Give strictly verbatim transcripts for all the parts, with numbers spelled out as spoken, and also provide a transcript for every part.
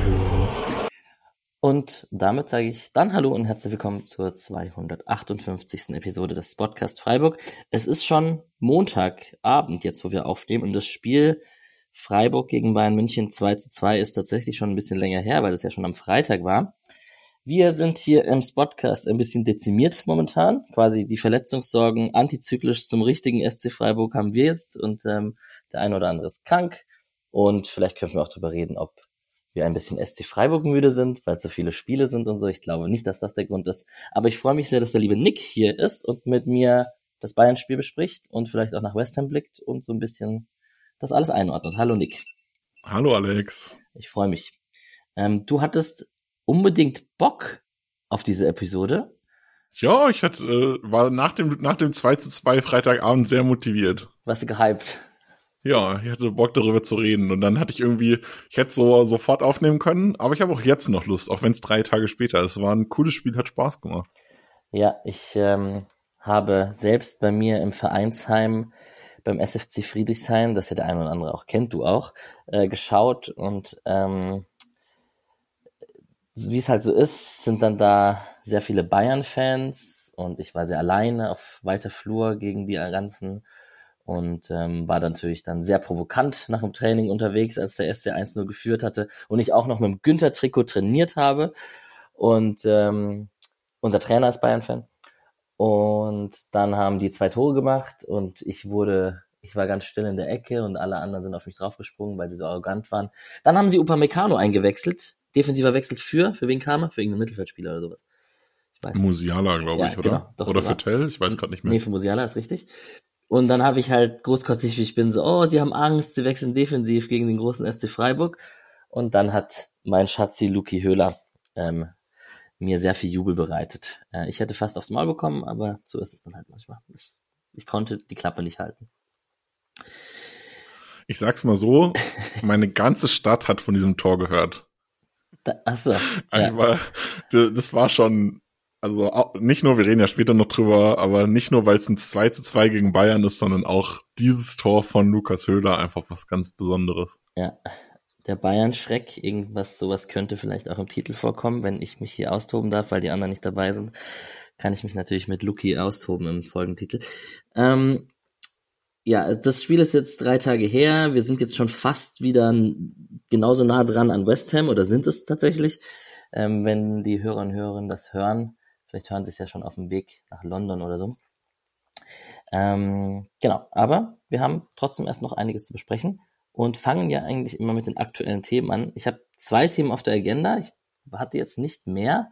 Und damit sage ich dann Hallo und herzlich willkommen zur zweihundertachtundfünfzigsten Episode des Podcast Freiburg. Es ist schon Montagabend jetzt, wo wir aufnehmen, und das Spiel Freiburg gegen Bayern München zwei zu zwei ist tatsächlich schon ein bisschen länger her, weil das ja schon am Freitag war. Wir sind hier im Podcast ein bisschen dezimiert momentan. Quasi die Verletzungssorgen antizyklisch zum richtigen S C Freiburg haben wir jetzt, und ähm, der eine oder andere ist krank. Und vielleicht können wir auch darüber reden, ob wir ein bisschen S C Freiburg müde sind, weil es so viele Spiele sind und so. Ich glaube nicht, dass das der Grund ist. Aber ich freue mich sehr, dass der liebe Nick hier ist und mit mir das Bayern-Spiel bespricht und vielleicht auch nach West Ham blickt und so ein bisschen das alles einordnet. Hallo Nick. Hallo Alex. Ich freue mich. Ähm, du hattest unbedingt Bock auf diese Episode. Ja, ich hatte, äh, war nach dem, nach dem zwei zu zwei Freitagabend sehr motiviert. Warst du gehypt? Ja, ich hatte Bock darüber zu reden, und dann hatte ich irgendwie, ich hätte so sofort aufnehmen können, aber ich habe auch jetzt noch Lust, auch wenn es drei Tage später ist. Es war ein cooles Spiel, hat Spaß gemacht. Ja, ich ähm, habe selbst bei mir im Vereinsheim beim S F C Friedrichshain, das ja der eine oder andere auch kennt, du auch, äh, geschaut, und ähm, wie es halt so ist, sind dann da sehr viele Bayern-Fans, und ich war sehr alleine auf weiter Flur gegen die ganzen. Und ähm, war dann natürlich dann sehr provokant nach dem Training unterwegs, als der S C eins null geführt hatte und ich auch noch mit dem Günther-Trikot trainiert habe. Und ähm, unser Trainer ist Bayern-Fan. Und dann haben die zwei Tore gemacht und ich wurde, ich war ganz still in der Ecke und alle anderen sind auf mich draufgesprungen, weil sie so arrogant waren. Dann haben sie Upamecano eingewechselt, defensiver Wechsel für, für wen kam er? Für irgendeinen Mittelfeldspieler oder sowas. Ich weiß nicht. Musiala, glaube Ja, ich, oder? Genau, doch, oder so für Tell, ich weiß gerade nicht mehr. Nee, für Musiala ist richtig. Und dann habe ich halt großkotzig, wie ich bin, so, oh, sie haben Angst, sie wechseln defensiv gegen den großen S C Freiburg. Und dann hat mein Schatzi Luki Höhler ähm, mir sehr viel Jubel bereitet. Äh, ich hätte fast aufs Maul bekommen, aber so ist es dann halt manchmal. Das, ich konnte die Klappe nicht halten. Ich sag's mal so, meine ganze Stadt hat von diesem Tor gehört. Da, achso. Ja. Das war schon... Also auch, nicht nur, wir reden ja später noch drüber, aber nicht nur, weil es ein zwei zu zwei gegen Bayern ist, sondern auch dieses Tor von Lukas Höhler einfach was ganz Besonderes. Ja, der Bayern-Schreck, irgendwas, sowas könnte vielleicht auch im Titel vorkommen, wenn ich mich hier austoben darf, weil die anderen nicht dabei sind, kann ich mich natürlich mit Luki austoben im Folgentitel. Ähm, ja, das Spiel ist jetzt drei Tage her, wir sind jetzt schon fast wieder genauso nah dran an West Ham, oder sind es tatsächlich, ähm, wenn die Hörer und Hörerinnen das hören. Vielleicht hören sie es ja schon auf dem Weg nach London oder so. Ähm, genau, aber wir haben trotzdem erst noch einiges zu besprechen und fangen ja eigentlich immer mit den aktuellen Themen an. Ich habe zwei Themen auf der Agenda. Ich hatte jetzt nicht mehr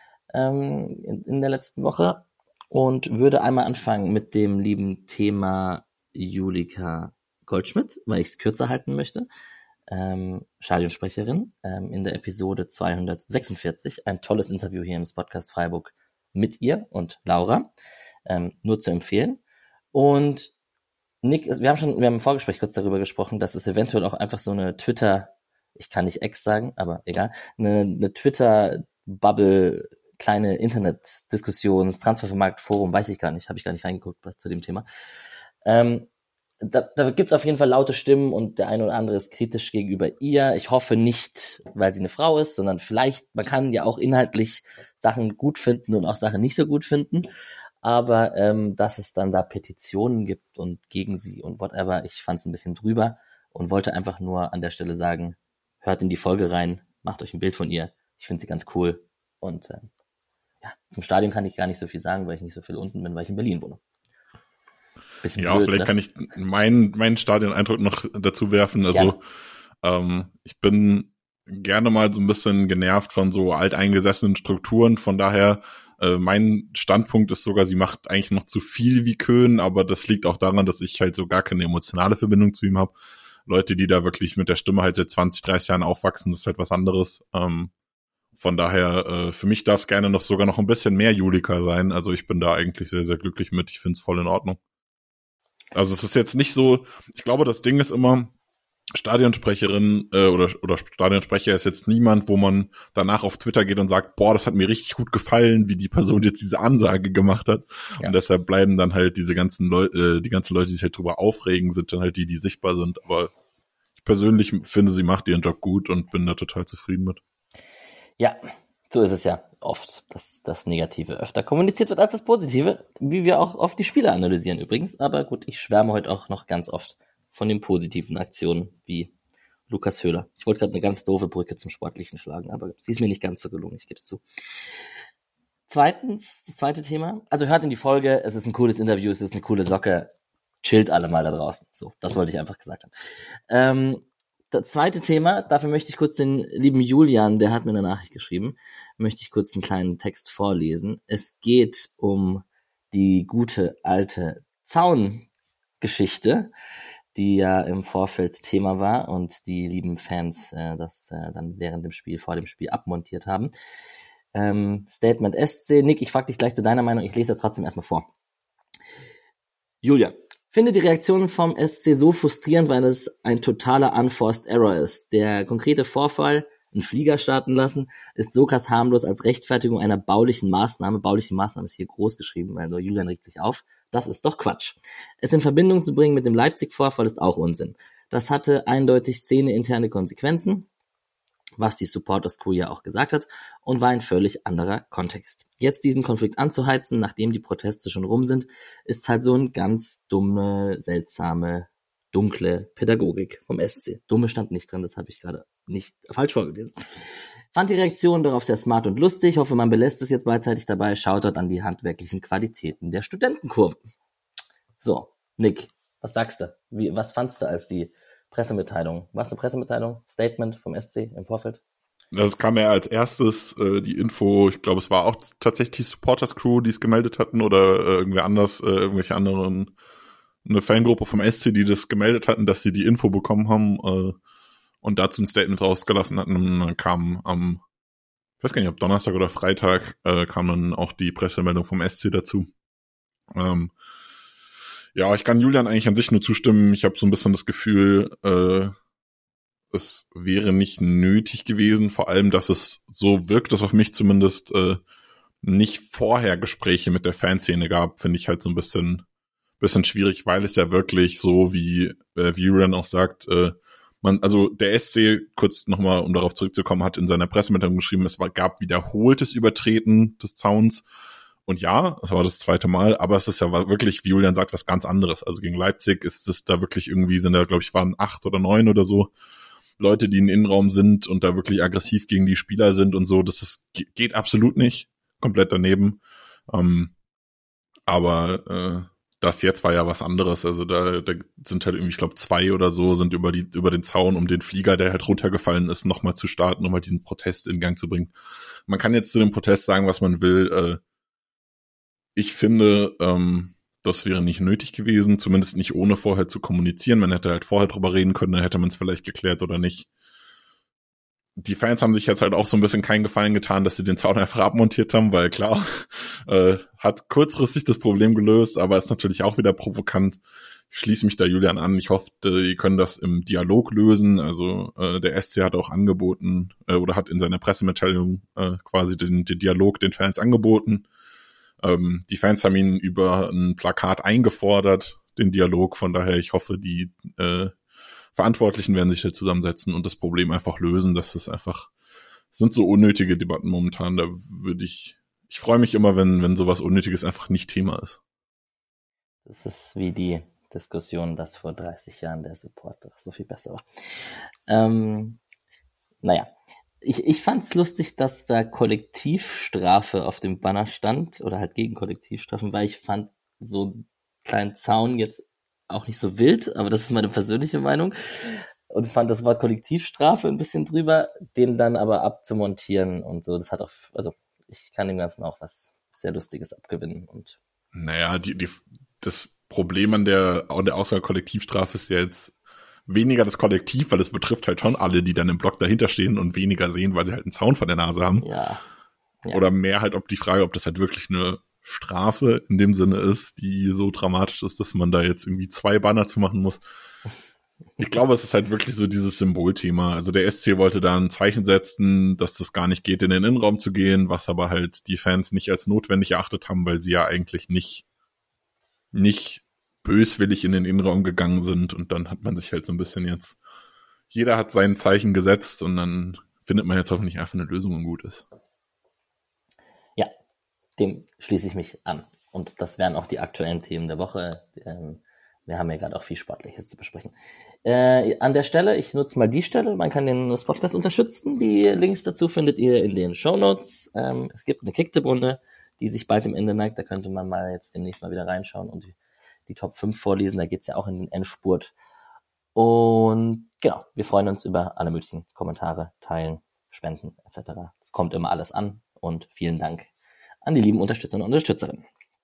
ähm, in, in der letzten Woche und würde einmal anfangen mit dem lieben Thema Julika Goldschmidt, weil ich es kürzer halten möchte. Ähm, Stadionsprecherin, ähm, in der Episode zweihundertsechsundvierzig. Ein tolles Interview hier im Podcast Freiburg mit ihr und Laura, ähm, nur zu empfehlen. Und Nick, wir haben schon, wir haben im Vorgespräch kurz darüber gesprochen, dass es eventuell auch einfach so eine Twitter, ich kann nicht Ex sagen, aber egal, eine, eine Twitter-Bubble, kleine Internet-Diskussions, Transfermarkt-Forum, weiß ich gar nicht, habe ich gar nicht reingeguckt was zu dem Thema. Ähm, Da, da gibt's auf jeden Fall laute Stimmen und der eine oder andere ist kritisch gegenüber ihr. Ich hoffe nicht, weil sie eine Frau ist, sondern vielleicht, man kann ja auch inhaltlich Sachen gut finden und auch Sachen nicht so gut finden. Aber ähm, dass es dann da Petitionen gibt und gegen sie und whatever, ich fand's ein bisschen drüber und wollte einfach nur an der Stelle sagen, hört in die Folge rein, macht euch ein Bild von ihr. Ich finde sie ganz cool. Und äh, ja, zum Stadion kann ich gar nicht so viel sagen, weil ich nicht so viel unten bin, weil ich in Berlin wohne. Bisschen ja, blöd, vielleicht ne? kann ich meinen meinen Stadion-Eindruck noch dazu werfen. Also ähm, ich bin gerne mal so ein bisschen genervt von so alteingesessenen Strukturen. Von daher, äh, mein Standpunkt ist sogar, sie macht eigentlich noch zu viel wie Köhn, aber das liegt auch daran, dass ich halt so gar keine emotionale Verbindung zu ihm habe. Leute, die da wirklich mit der Stimme halt seit zwanzig, dreißig Jahren aufwachsen, das ist halt was anderes. Ähm, von daher, äh, für mich darf es gerne noch sogar noch ein bisschen mehr Julika sein. Also ich bin da eigentlich sehr, sehr glücklich mit. Ich finde es voll in Ordnung. Also es ist jetzt nicht so, ich glaube, das Ding ist immer, Stadionsprecherin äh, oder oder Stadionsprecher ist jetzt niemand, wo man danach auf Twitter geht und sagt, boah, das hat mir richtig gut gefallen, wie die Person jetzt diese Ansage gemacht hat. Ja. Und deshalb bleiben dann halt diese ganzen Leute, äh, die ganzen Leute, die sich halt drüber aufregen, sind dann halt die, die sichtbar sind. Aber ich persönlich finde, sie macht ihren Job gut und bin da total zufrieden mit. Ja, so ist es ja oft, dass das Negative öfter kommuniziert wird als das Positive, wie wir auch oft die Spiele analysieren übrigens. Aber gut, ich schwärme heute auch noch ganz oft von den positiven Aktionen wie Lukas Höhler. Ich wollte gerade eine ganz doofe Brücke zum Sportlichen schlagen, aber sie ist mir nicht ganz so gelungen, ich gebe es zu. Zweitens, das zweite Thema, also hört in die Folge, es ist ein cooles Interview, es ist eine coole Socke, chillt alle mal da draußen. So, das wollte ich einfach gesagt haben. Ähm, das zweite Thema, dafür möchte ich kurz den lieben Julian, der hat mir eine Nachricht geschrieben, möchte ich kurz einen kleinen Text vorlesen. Es geht um die gute alte Zaungeschichte, die ja im Vorfeld Thema war und die lieben Fans äh, das äh, dann während dem Spiel, vor dem Spiel abmontiert haben. Ähm, Statement S C. Nick, ich frage dich gleich zu deiner Meinung, ich lese das trotzdem erstmal vor. Julia, finde die Reaktionen vom S C so frustrierend, weil es ein totaler Unforced Error ist. Der konkrete Vorfall, einen Flieger starten lassen, ist so krass harmlos als Rechtfertigung einer baulichen Maßnahme. Bauliche Maßnahme ist hier groß geschrieben, also Julian regt sich auf. Das ist doch Quatsch. Es in Verbindung zu bringen mit dem Leipzig-Vorfall ist auch Unsinn. Das hatte eindeutig szeneinterne Konsequenzen, was die Supporters-Crew ja auch gesagt hat, und war ein völlig anderer Kontext. Jetzt diesen Konflikt anzuheizen, nachdem die Proteste schon rum sind, ist halt so ein ganz dumme, seltsame, dunkle Pädagogik vom S C. Dumme stand nicht drin, das habe ich gerade nicht falsch vorgelesen. Fand die Reaktion darauf sehr smart und lustig, hoffe, man belässt es jetzt beidseitig dabei, schaut dort an die handwerklichen Qualitäten der Studentenkurven. So, Nick, was sagst du? Wie, was fandst du als die Pressemitteilung? War es eine Pressemitteilung? Statement vom S C im Vorfeld? Das kam ja als erstes äh, die Info, ich glaube, es war auch tatsächlich die Supporters-Crew, die es gemeldet hatten oder äh, irgendwer anders, äh, irgendwelche anderen, eine Fangruppe vom S C, die das gemeldet hatten, dass sie die Info bekommen haben äh, und dazu ein Statement rausgelassen hatten. Und dann kam am, ich weiß gar nicht, ob Donnerstag oder Freitag, äh, kam dann auch die Pressemeldung vom S C dazu. Ähm, ja, ich kann Julian eigentlich an sich nur zustimmen. Ich habe so ein bisschen das Gefühl, äh, es wäre nicht nötig gewesen, vor allem, dass es so wirkt, dass auf mich zumindest äh, nicht vorher Gespräche mit der Fanszene gab, finde ich halt so ein bisschen bisschen schwierig, weil es ja wirklich so, wie äh, wie Julian auch sagt, äh, man, also der S C, kurz nochmal, um darauf zurückzukommen, hat in seiner Pressemitteilung geschrieben, es war, gab wiederholtes Übertreten des Zauns. Und ja, das war das zweite Mal, aber es ist ja wirklich, wie Julian sagt, was ganz anderes. Also gegen Leipzig ist es da wirklich irgendwie, sind da, glaube ich, waren acht oder neun oder so Leute, die im Innenraum sind und da wirklich aggressiv gegen die Spieler sind und so. Das ist, geht absolut nicht. Komplett daneben. Ähm, aber äh, das jetzt war ja was anderes. Also da, da sind halt irgendwie, ich glaube, zwei oder so sind über die über den Zaun, um den Flieger, der halt runtergefallen ist, nochmal zu starten, nochmal diesen Protest in Gang zu bringen. Man kann jetzt zu dem Protest sagen, was man will. Äh, ich finde, ähm, das wäre nicht nötig gewesen, zumindest nicht ohne vorher zu kommunizieren. Man hätte halt vorher drüber reden können, dann hätte man es vielleicht geklärt oder nicht. Die Fans haben sich jetzt halt auch so ein bisschen keinen Gefallen getan, dass sie den Zaun einfach abmontiert haben, weil klar, äh, hat kurzfristig das Problem gelöst, aber ist natürlich auch wieder provokant. Ich schließe mich da Julian an. Ich hoffe, die können das im Dialog lösen. Also äh, der S C hat auch angeboten äh, oder hat in seiner Pressemitteilung äh, quasi den, den Dialog den Fans angeboten. Ähm, die Fans haben ihn über ein Plakat eingefordert, den Dialog. Von daher, ich hoffe, die äh, Verantwortlichen werden sich da zusammensetzen und das Problem einfach lösen. Das ist einfach, das sind so unnötige Debatten momentan. Da würde ich, ich freue mich immer, wenn wenn sowas Unnötiges einfach nicht Thema ist. Das ist wie die Diskussion, dass vor dreißig Jahren der Support so viel besser war. Ähm, naja, ich, ich fand's lustig, dass da Kollektivstrafe auf dem Banner stand oder halt gegen Kollektivstrafen, weil ich fand so einen kleinen Zaun jetzt auch nicht so wild, aber das ist meine persönliche Meinung und fand das Wort Kollektivstrafe ein bisschen drüber, den dann aber abzumontieren und so, das hat auch, also ich kann dem Ganzen auch was sehr Lustiges abgewinnen und naja, die, die, das Problem an der, an der Auswahl Kollektivstrafe ist ja jetzt weniger das Kollektiv, weil es betrifft halt schon alle, die dann im Block dahinter stehen und weniger sehen, weil sie halt einen Zaun vor der Nase haben. Ja. ja. Oder mehr halt ob die Frage, ob das halt wirklich eine Strafe in dem Sinne ist, die so dramatisch ist, dass man da jetzt irgendwie zwei Banner zu machen muss. Ich glaube, es ist halt wirklich so dieses Symbolthema. Also der S C wollte da ein Zeichen setzen, dass das gar nicht geht, in den Innenraum zu gehen, was aber halt die Fans nicht als notwendig erachtet haben, weil sie ja eigentlich nicht, nicht böswillig in den Innenraum gegangen sind. Und dann hat man sich halt so ein bisschen jetzt jeder hat sein Zeichen gesetzt und dann findet man jetzt hoffentlich einfach eine Lösung und gut ist. Ja, dem schließe ich mich an. Und das wären auch die aktuellen Themen der Woche. Ähm, wir haben ja gerade auch viel Sportliches zu besprechen. Äh, an der Stelle, ich nutze mal die Stelle, man kann den das Podcast unterstützen. Die Links dazu findet ihr in den Shownotes. Ähm, es gibt eine Kicktipp-Runde, die sich bald im Ende neigt. Da könnte man mal jetzt demnächst mal wieder reinschauen und die, die Top fünf vorlesen. Da geht's ja auch in den Endspurt. Und genau, wir freuen uns über alle möglichen Kommentare, Teilen, Spenden et cetera. Es kommt immer alles an und vielen Dank an die lieben Unterstützer und Unterstützerinnen.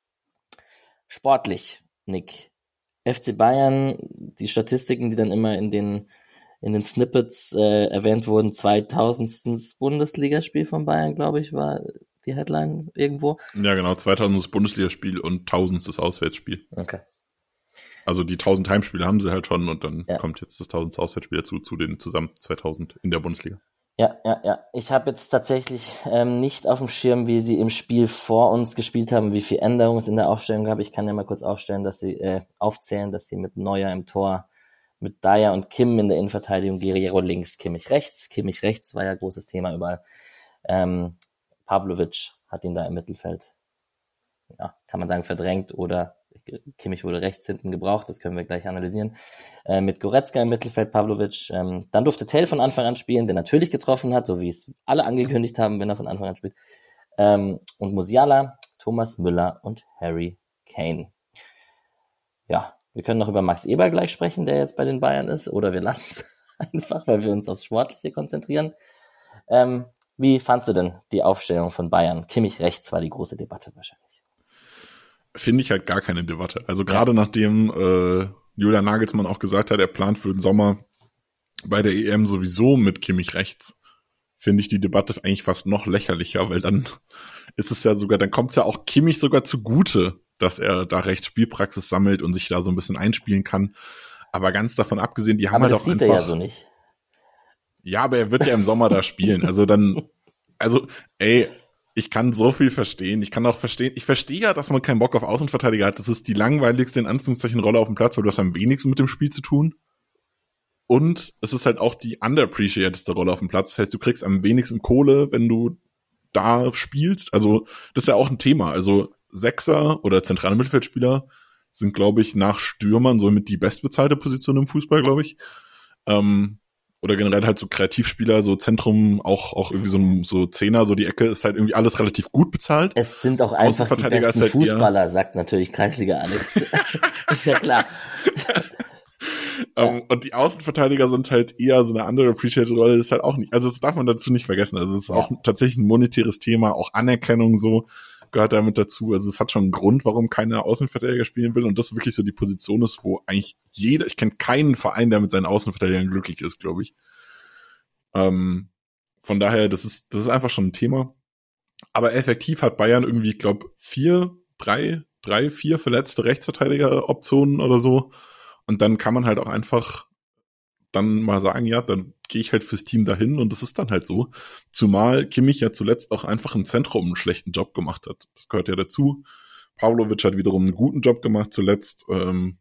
Sportlich, Nick. F C Bayern, die Statistiken, die dann immer in den in den Snippets äh, erwähnt wurden, zweitausendstes Bundesligaspiel von Bayern, glaube ich, war die Headline irgendwo. Ja, genau, zweitausendstes Bundesligaspiel und tausendstes Auswärtsspiel. Okay. Also die tausend Heimspiele haben sie halt schon und dann ja. kommt jetzt das tausendste Auswärtsspiel dazu, zu den zusammen zweitausend in der Bundesliga. Ja, ja, ja. Ich habe jetzt tatsächlich ähm, nicht auf dem Schirm, wie sie im Spiel vor uns gespielt haben, wie viel Änderungen es in der Aufstellung gab. Ich kann ja mal kurz aufstellen, dass sie äh, aufzählen, dass sie mit Neuer im Tor, mit Dyer und Kim in der Innenverteidigung, Guerreiro links, Kimmich rechts. Kimmich rechts war ja großes Thema überall. Ähm, Pavlovic hat ihn da im Mittelfeld, ja, kann man sagen, verdrängt oder Kimmich wurde rechts hinten gebraucht, das können wir gleich analysieren. Äh, mit Goretzka im Mittelfeld, Pavlovic. Ähm, dann durfte Tell von Anfang an spielen, der natürlich getroffen hat, so wie es alle angekündigt haben, wenn er von Anfang an spielt. Ähm, und Musiala, Thomas Müller und Harry Kane. Ja, wir können noch über Max Eber gleich sprechen, der jetzt bei den Bayern ist, oder wir lassen es einfach, weil wir uns aufs Sportliche konzentrieren. Ähm, wie fandst du denn die Aufstellung von Bayern? Kimmich rechts war die große Debatte wahrscheinlich. Finde ich halt gar keine Debatte. Also gerade ja. nachdem äh, Julian Nagelsmann auch gesagt hat, er plant für den Sommer bei der E M sowieso mit Kimmich rechts, finde ich die Debatte eigentlich fast noch lächerlicher, weil dann ist es ja sogar, dann kommt es ja auch Kimmich sogar zugute, dass er da rechts Spielpraxis sammelt und sich da so ein bisschen einspielen kann. Aber ganz davon abgesehen, die haben aber halt das auch sieht einfach... er ja so nicht. Ja, aber er wird ja im Sommer da spielen. Also dann, also ey, ich kann so viel verstehen. Ich kann auch verstehen, ich verstehe ja, dass man keinen Bock auf Außenverteidiger hat. Das ist die langweiligste, in Anführungszeichen, Rolle auf dem Platz, weil du hast am wenigsten mit dem Spiel zu tun. Und es ist halt auch die underappreciatedste Rolle auf dem Platz. Das heißt, du kriegst am wenigsten Kohle, wenn du da spielst. Also, das ist ja auch ein Thema. Also, Sechser oder zentrale Mittelfeldspieler sind, glaube ich, nach Stürmern somit die bestbezahlte Position im Fußball, glaube ich. Ähm, Oder generell halt so Kreativspieler, so Zentrum, auch auch irgendwie so so Zehner, so die Ecke, ist halt irgendwie alles relativ gut bezahlt. Es sind auch einfach die besten halt Fußballer, sagt natürlich Kreisliga Alex. Ist ja klar. um, ja. Und die Außenverteidiger sind halt eher so eine andere appreciated Rolle, das ist halt auch nicht, also das darf man dazu nicht vergessen. Also es ist ja. auch tatsächlich ein monetäres Thema, auch Anerkennung so gehört damit dazu. Also es hat schon einen Grund, warum keiner Außenverteidiger spielen will und das wirklich so die Position ist, wo eigentlich jeder, ich kenne keinen Verein, der mit seinen Außenverteidigern glücklich ist, glaube ich. Ähm, von daher, das ist, das ist einfach schon ein Thema. Aber effektiv hat Bayern irgendwie, ich glaube, vier, drei, drei, vier verletzte Rechtsverteidiger-Optionen oder so. Und dann kann man halt auch einfach dann mal sagen, ja, dann gehe ich halt fürs Team dahin und das ist dann halt so. Zumal Kimmich ja zuletzt auch einfach im Zentrum einen schlechten Job gemacht hat. Das gehört ja dazu. Pavlovic hat wiederum einen guten Job gemacht zuletzt. Ähm,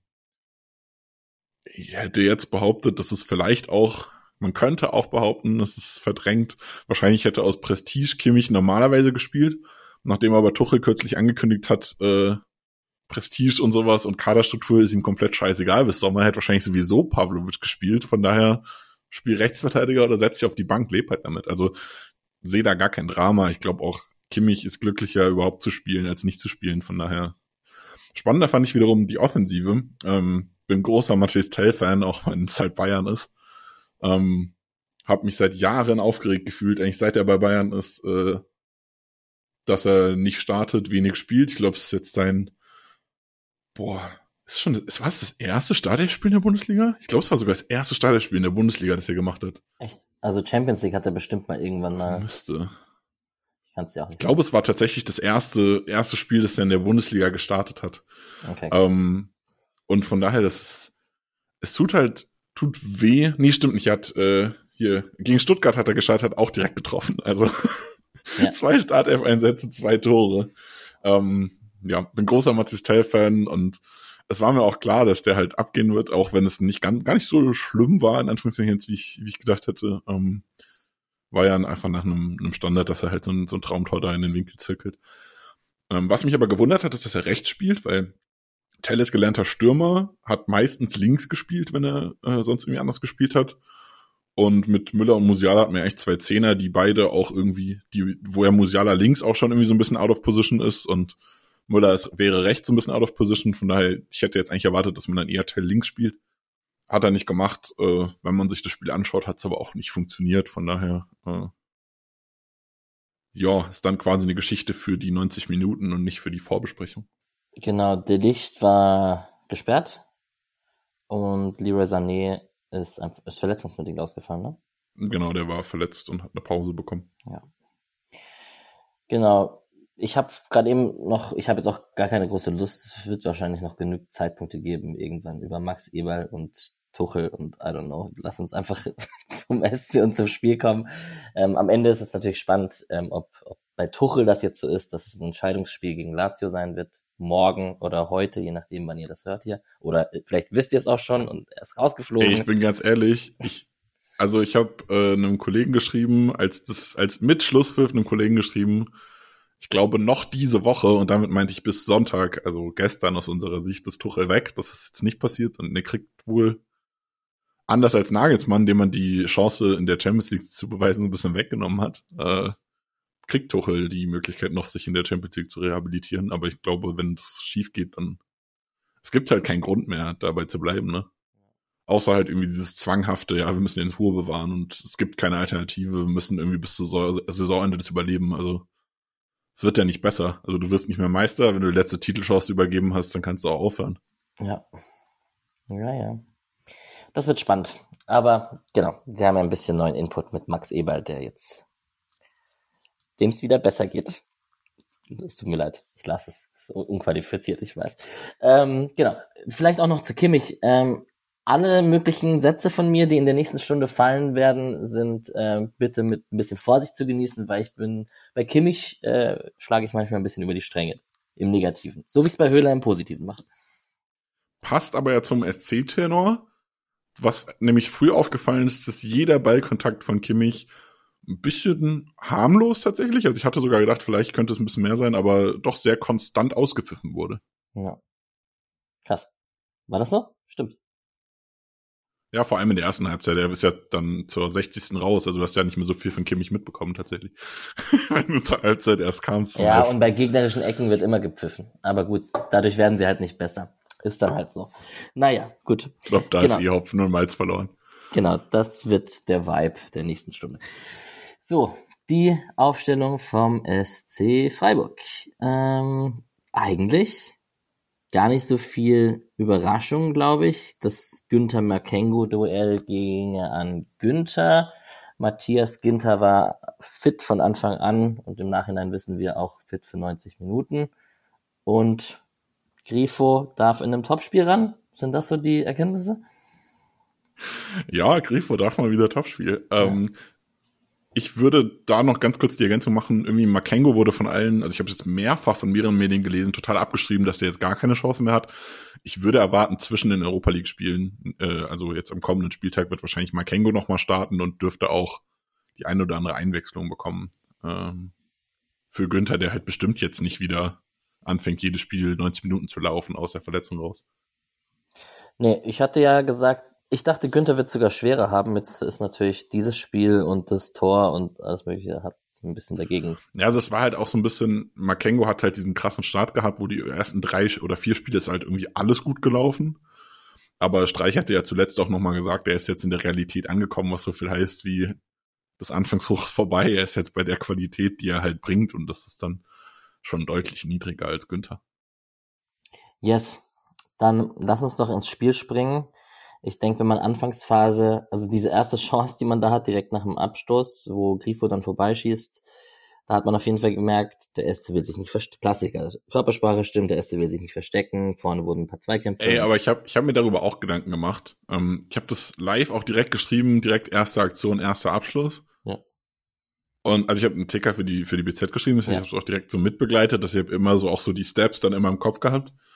ich hätte jetzt behauptet, dass es vielleicht auch, man könnte auch behaupten, dass es verdrängt. Wahrscheinlich hätte aus Prestige Kimmich normalerweise gespielt. Nachdem aber Tuchel kürzlich angekündigt hat, äh, Prestige und sowas und Kaderstruktur ist ihm komplett scheißegal. Bis Sommer hätte wahrscheinlich sowieso Pavlovic gespielt. Von daher spiel Rechtsverteidiger oder setz dich auf die Bank, leb halt damit. Also sehe da gar kein Drama. Ich glaube auch, Kimmich ist glücklicher, überhaupt zu spielen, als nicht zu spielen. Von daher spannender fand ich wiederum die Offensive. Ähm, bin großer Matthias Tell-Fan, auch wenn es halt Bayern ist. Ähm, hab mich seit Jahren aufgeregt gefühlt, eigentlich seit er bei Bayern ist, äh, dass er nicht startet, wenig spielt. Ich glaube, es ist jetzt sein Boah, ist schon, ist was das erste Startelfspiel in der Bundesliga? Ich glaube, es war sogar das erste Startelfspiel in der Bundesliga, das er gemacht hat. Echt? Also Champions League hat er bestimmt mal irgendwann mal. Das müsste. Ich kann's ja auch nicht. Ich glaube, es war tatsächlich das erste erste Spiel, das er in der Bundesliga gestartet hat. Okay. Ähm, und von daher, das ist, es tut halt, tut weh. Nee, stimmt nicht. Er hat äh, hier gegen Stuttgart hat er gestartet, hat auch direkt getroffen. Also ja. zwei Startelf-Einsätze, zwei Tore. Ähm, Ja, bin großer Matthias Tell-Fan und es war mir auch klar, dass der halt abgehen wird, auch wenn es nicht ganz, gar nicht so schlimm war, in Anführungszeichen, wie ich, wie ich gedacht hätte. Ähm, war ja einfach nach einem, einem Standard, dass er halt so ein, so ein Traumtor da in den Winkel zirkelt. Ähm, was mich aber gewundert hat, ist, dass er rechts spielt, weil Tell ist gelernter Stürmer, hat meistens links gespielt, wenn er äh, sonst irgendwie anders gespielt hat. Und mit Müller und Musiala hat man ja echt zwei Zehner, die beide auch irgendwie, die, wo ja Musiala links auch schon irgendwie so ein bisschen out of position ist und Müller ist, wäre rechts so ein bisschen out of position. Von daher, ich hätte jetzt eigentlich erwartet, dass man dann eher Tell links spielt. Hat er nicht gemacht. Äh, wenn man sich das Spiel anschaut, hat es aber auch nicht funktioniert. Von daher, äh, ja, ist dann quasi eine Geschichte für die neunzig Minuten und nicht für die Vorbesprechung. Genau, De Ligt war gesperrt und Leroy Sané ist, ist verletzungsbedingt ausgefallen, ne? Genau, der war verletzt und hat eine Pause bekommen. Ja. Genau. Ich habe gerade eben noch, ich habe jetzt auch gar keine große Lust, es wird wahrscheinlich noch genug Zeitpunkte geben, irgendwann über Max Eberl und Tuchel und I don't know. Lass uns einfach zum S C und zum Spiel kommen. Ähm, am Ende ist es natürlich spannend, ähm, ob, ob bei Tuchel das jetzt so ist, dass es ein Entscheidungsspiel gegen Lazio sein wird, morgen oder heute, je nachdem, wann ihr das hört hier. Oder vielleicht wisst ihr es auch schon und er ist rausgeflogen. Ey, ich bin ganz ehrlich, ich, also ich habe äh, einem Kollegen geschrieben, als das als mit Schlusspfiff einem Kollegen geschrieben, ich glaube noch diese Woche, und damit meinte ich bis Sonntag, also gestern aus unserer Sicht, das Tuchel weg, das ist jetzt nicht passiert und er kriegt wohl anders als Nagelsmann, dem man die Chance in der Champions League zu beweisen ein bisschen weggenommen hat, äh, kriegt Tuchel die Möglichkeit noch, sich in der Champions League zu rehabilitieren. Aber ich glaube, wenn das schief geht, dann es gibt halt keinen Grund mehr, dabei zu bleiben, ne? Außer halt irgendwie dieses zwanghafte, ja, wir müssen ihn ins Ruhe bewahren und es gibt keine Alternative, wir müssen irgendwie bis zur Saisonende das überleben. Also es wird ja nicht besser. Also du wirst nicht mehr Meister, wenn du die letzte Titelchance übergeben hast, dann kannst du auch aufhören. Ja. Ja, ja. Das wird spannend. Aber genau, sie haben ja ein bisschen neuen Input mit Max Eberl, der jetzt dem es wieder besser geht. Es tut mir leid, ich lasse es. Es ist unqualifiziert, ich weiß. Ähm, genau, vielleicht auch noch zu Kimmich. Ähm, alle möglichen Sätze von mir, die in der nächsten Stunde fallen werden, sind äh, bitte mit ein bisschen Vorsicht zu genießen, weil ich bin, bei Kimmich äh, schlage ich manchmal ein bisschen über die Stränge. Im Negativen. So wie ich es bei Höhler im Positiven mache. Passt aber ja zum S C-Tenor. Was nämlich früh aufgefallen ist, dass jeder Ballkontakt von Kimmich ein bisschen harmlos tatsächlich. Also ich hatte sogar gedacht, vielleicht könnte es ein bisschen mehr sein, aber doch sehr konstant ausgepfiffen wurde. Ja. Krass. War das so? Stimmt. Ja, vor allem in der ersten Halbzeit. Der ist ja dann zur sechzigsten raus. Also du hast ja nicht mehr so viel von Kimmich mitbekommen tatsächlich. Wenn du zur Halbzeit erst kamst. Ja, Halb- und bei gegnerischen Ecken wird immer gepfiffen. Aber gut, dadurch werden sie halt nicht besser. Ist dann halt so. Naja, gut. Ich glaube, da genau. ist eh Hopfen und Malz verloren. Genau, das wird der Vibe der nächsten Stunde. So, die Aufstellung vom S C Freiburg. Ähm, eigentlich gar nicht so viel Überraschung, glaube ich. Das Günther-Makengo-Duell ging an Günther. Matthias Ginter war fit von Anfang an und im Nachhinein wissen wir auch fit für neunzig Minuten. Und Grifo darf in einem Topspiel ran? Sind das so die Erkenntnisse? Ja, Grifo darf mal wieder Topspiel. Ja. Ähm, ich würde da noch ganz kurz die Ergänzung machen. Irgendwie Makengo wurde von allen, also ich habe es jetzt mehrfach von mehreren Medien gelesen, total abgeschrieben, dass der jetzt gar keine Chance mehr hat. Ich würde erwarten, zwischen den Europa League Spielen, äh, also jetzt am kommenden Spieltag wird wahrscheinlich Makengo nochmal starten und dürfte auch die eine oder andere Einwechslung bekommen. Ähm, für Günther, der halt bestimmt jetzt nicht wieder anfängt, jedes Spiel neunzig Minuten zu laufen, aus der Verletzung raus. Nee, ich hatte ja gesagt, ich dachte, Günther wird sogar schwerer haben. Jetzt ist natürlich dieses Spiel und das Tor und alles Mögliche hat ein bisschen dagegen. Ja, also es war halt auch so ein bisschen, Makengo hat halt diesen krassen Start gehabt, wo die ersten drei oder vier Spiele ist halt irgendwie alles gut gelaufen. Aber Streich hatte ja zuletzt auch nochmal gesagt, er ist jetzt in der Realität angekommen, was so viel heißt wie das Anfangshoch ist vorbei. Er ist jetzt bei der Qualität, die er halt bringt und das ist dann schon deutlich niedriger als Günther. Yes, dann lass uns doch ins Spiel springen. Ich denke, wenn man Anfangsphase, also diese erste Chance, die man da hat, direkt nach dem Abstoß, wo Grifo dann vorbeischießt, da hat man auf jeden Fall gemerkt, der S C will sich nicht verstecken. Klassiker, Körpersprache stimmt, der S C will sich nicht verstecken. Vorne wurden ein paar Zweikämpfe. Ey, aber ich habe ich hab mir darüber auch Gedanken gemacht. Ähm, ich habe das live auch direkt geschrieben, direkt erste Aktion, erster Abschluss. Ja. Und also ich habe einen Ticker für die für die B Z geschrieben, deswegen ja. habe ich es auch direkt so mitbegleitet, dass ich habe immer so auch so die Steps dann immer im Kopf gehabt.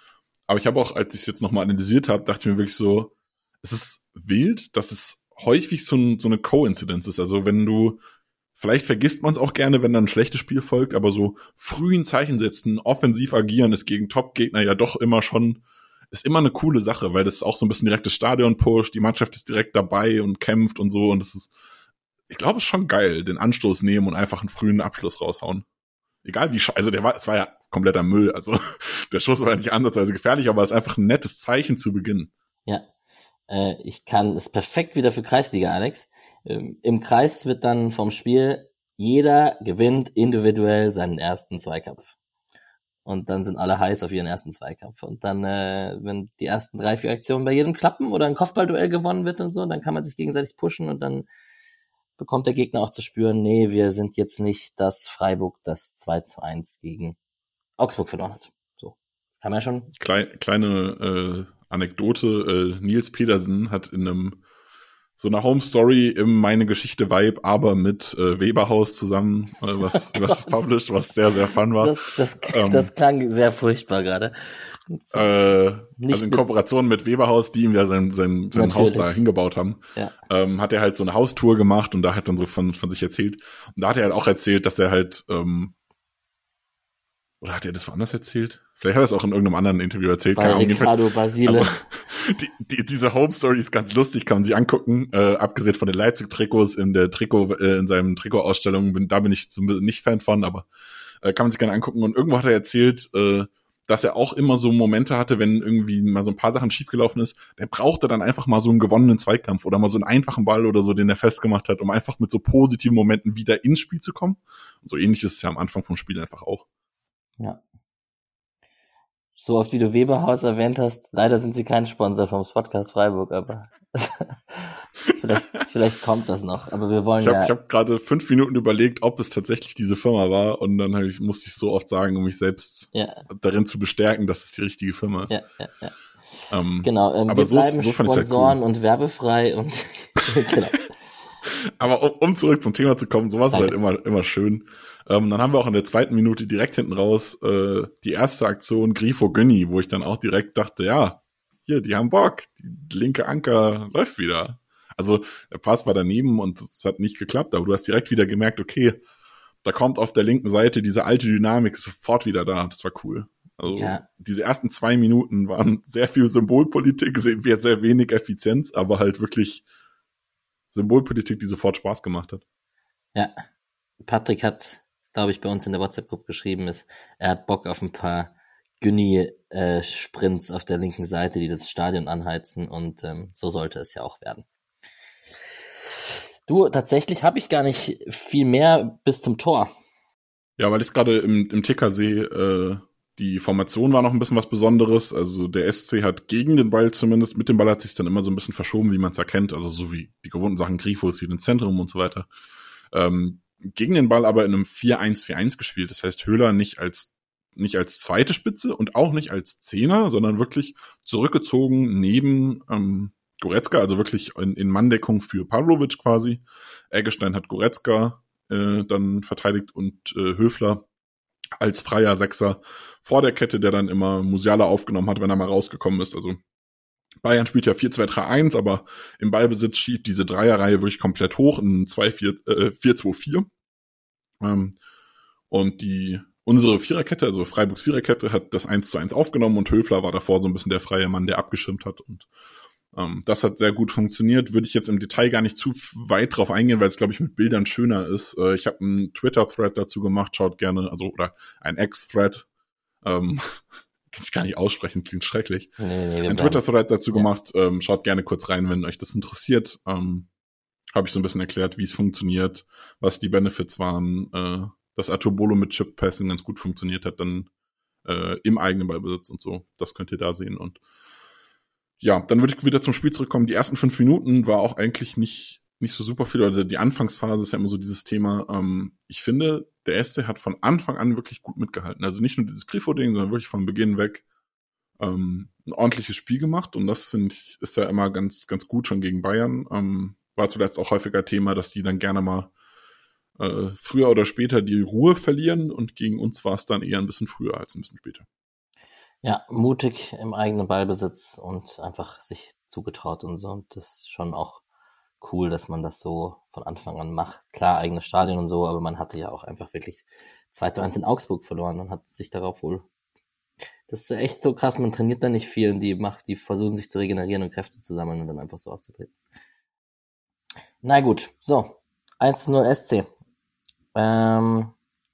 Aber ich habe auch, als ich es jetzt nochmal analysiert habe, dachte ich mir wirklich so, es ist wild, dass es häufig so, ein, so eine Coincidence ist. Also wenn du, vielleicht vergisst man es auch gerne, wenn dann ein schlechtes Spiel folgt, aber so früh ein Zeichen setzen, offensiv agieren ist gegen Top-Gegner ja doch immer schon, ist immer eine coole Sache, weil das auch so ein bisschen direkt das Stadion pusht, die Mannschaft ist direkt dabei und kämpft und so und das ist, ich glaube, es ist schon geil, den Anstoß nehmen und einfach einen frühen Abschluss raushauen. Egal wie, also der war, es war ja kompletter Müll, also der Schuss war ja nicht ansatzweise gefährlich, aber es ist einfach ein nettes Zeichen zu Beginn. Ja, äh, ich kann, es perfekt wieder für Kreisliga, Alex. Ähm, Im Kreis wird dann vom Spiel, jeder gewinnt individuell seinen ersten Zweikampf. Und dann sind alle heiß auf ihren ersten Zweikampf. Und dann, äh, wenn die ersten drei, vier Aktionen bei jedem klappen oder ein Kopfballduell gewonnen wird und so, dann kann man sich gegenseitig pushen und dann bekommt der Gegner auch zu spüren, nee, wir sind jetzt nicht das Freiburg, das zwei zu eins gegen Augsburg verloren hat. So, das kann man ja schon. Kleine, kleine äh, Anekdote, äh, Nils Pedersen hat in einem so einer Home Story im Meine Geschichte Vibe, aber mit äh, Weberhaus zusammen, äh, was was published, was sehr sehr fun war. Das, das, ähm, das klang sehr furchtbar gerade. Äh, also in Kooperation mit Weberhaus, die ihm ja sein sein, sein Haus da hingebaut haben, ja. ähm, hat er halt so eine Haustour gemacht und da hat dann so von von sich erzählt. Und da hat er halt auch erzählt, dass er halt ähm, oder hat er das woanders erzählt? Vielleicht hat er es auch in irgendeinem anderen Interview erzählt. Bei Ricardo Basile. Also, die, die, diese Home Story ist ganz lustig, kann man sich angucken. Äh, abgesehen von den Leipzig-Trikots in der Trikot, äh, in seinem Trikotausstellung, bin, da bin ich nicht Fan von, aber äh, kann man sich gerne angucken. Und irgendwo hat er erzählt, äh, dass er auch immer so Momente hatte, wenn irgendwie mal so ein paar Sachen schiefgelaufen ist. Der brauchte dann einfach mal so einen gewonnenen Zweikampf oder mal so einen einfachen Ball oder so, den er festgemacht hat, um einfach mit so positiven Momenten wieder ins Spiel zu kommen. Und so ähnlich ist es ja am Anfang vom Spiel einfach auch. Ja. So oft wie du Weberhaus erwähnt hast, leider sind sie kein Sponsor vom Podcast Freiburg, aber vielleicht, vielleicht kommt das noch. Aber wir wollen ich hab, ja. Ich habe gerade fünf Minuten überlegt, ob es tatsächlich diese Firma war, und dann hab ich, musste ich so oft sagen, um mich selbst ja. darin zu bestärken, dass es die richtige Firma ist. Ja, ja, ja. Ähm, genau. Ähm, aber wir so bleiben so Sponsoren halt cool. und werbefrei und genau. Aber um, um zurück zum Thema zu kommen, sowas Danke. ist halt immer immer schön. Ähm, dann haben wir auch in der zweiten Minute direkt hinten raus äh, die erste Aktion Grifo Günni, wo ich dann auch direkt dachte, ja, hier, die haben Bock, die linke Anker läuft wieder. Also der Pass war daneben und es hat nicht geklappt, aber du hast direkt wieder gemerkt, okay, da kommt auf der linken Seite diese alte Dynamik sofort wieder da. Das war cool. Also ja. diese ersten zwei Minuten waren sehr viel Symbolpolitik, sehr, sehr wenig Effizienz, aber halt wirklich Symbolpolitik, die sofort Spaß gemacht hat. Ja, Patrick hat, glaube ich, bei uns in der WhatsApp-Gruppe geschrieben, ist, er hat Bock auf ein paar Günni-Sprints auf der linken Seite, die das Stadion anheizen, und ähm, so sollte es ja auch werden. Du, tatsächlich habe ich gar nicht viel mehr bis zum Tor. Ja, weil ich gerade im, im Ticker sehe, äh, die Formation war noch ein bisschen was Besonderes. Also der S C hat gegen den Ball zumindest, mit dem Ball hat sich dann immer so ein bisschen verschoben, wie man es erkennt. Also so wie die gewohnten Sachen, Grifo ist hier ins Zentrum und so weiter. Ähm, gegen den Ball aber in einem vier eins vier eins gespielt. Das heißt, Höhler nicht als nicht als zweite Spitze und auch nicht als Zehner, sondern wirklich zurückgezogen neben ähm, Goretzka, also wirklich in, in Manndeckung für Pavlovic quasi. Eggestein hat Goretzka äh, dann verteidigt und äh, Höfler als freier Sechser vor der Kette, der dann immer Musiala aufgenommen hat, wenn er mal rausgekommen ist. Also Bayern spielt ja vier zwei drei eins, aber im Ballbesitz schiebt diese Dreierreihe wirklich komplett hoch in vier zwei vier. Ähm, und die unsere Viererkette, also Freiburgs Viererkette, hat das eins zu eins aufgenommen und Höfler war davor so ein bisschen der freie Mann, der abgeschirmt hat. Und ähm, das hat sehr gut funktioniert. Würde ich jetzt im Detail gar nicht zu weit drauf eingehen, weil es, glaube ich, mit Bildern schöner ist. Äh, ich habe einen Twitter-Thread dazu gemacht, schaut gerne, also oder ein X-Thread. Ähm, kann ich gar nicht aussprechen, klingt schrecklich. Nee, nee, ein Twitter-Thread dazu ja. gemacht. Ähm, schaut gerne kurz rein, wenn euch das interessiert. Ähm, habe ich so ein bisschen erklärt, wie es funktioniert, was die Benefits waren, äh, dass Artobolo mit Chip-Passing ganz gut funktioniert hat, dann äh, im eigenen Ballbesitz und so. Das könnt ihr da sehen. Und ja, dann würde ich wieder zum Spiel zurückkommen. Die ersten fünf Minuten war auch eigentlich nicht nicht so super viel. Also die Anfangsphase ist ja immer so dieses Thema. Ähm, ich finde, der S C hat von Anfang an wirklich gut mitgehalten. Also nicht nur dieses Grifo-Ding, sondern wirklich von Beginn weg ähm, ein ordentliches Spiel gemacht. Und das, finde ich, ist ja immer ganz ganz gut schon gegen Bayern. Ähm, war zuletzt auch häufiger Thema, dass die dann gerne mal äh, früher oder später die Ruhe verlieren. Und gegen uns war es dann eher ein bisschen früher als ein bisschen später. Ja, mutig im eigenen Ballbesitz und einfach sich zugetraut und so. Und das ist schon auch cool, dass man das so von Anfang an macht. Klar, eigenes Stadion und so, aber man hatte ja auch einfach wirklich zwei zu eins in Augsburg verloren und hat sich darauf wohl. Das ist echt so krass, man trainiert da nicht viel und die macht, die versuchen sich zu regenerieren und Kräfte zu sammeln und dann einfach so aufzutreten. Na gut, so. eins zu null S C. Ähm,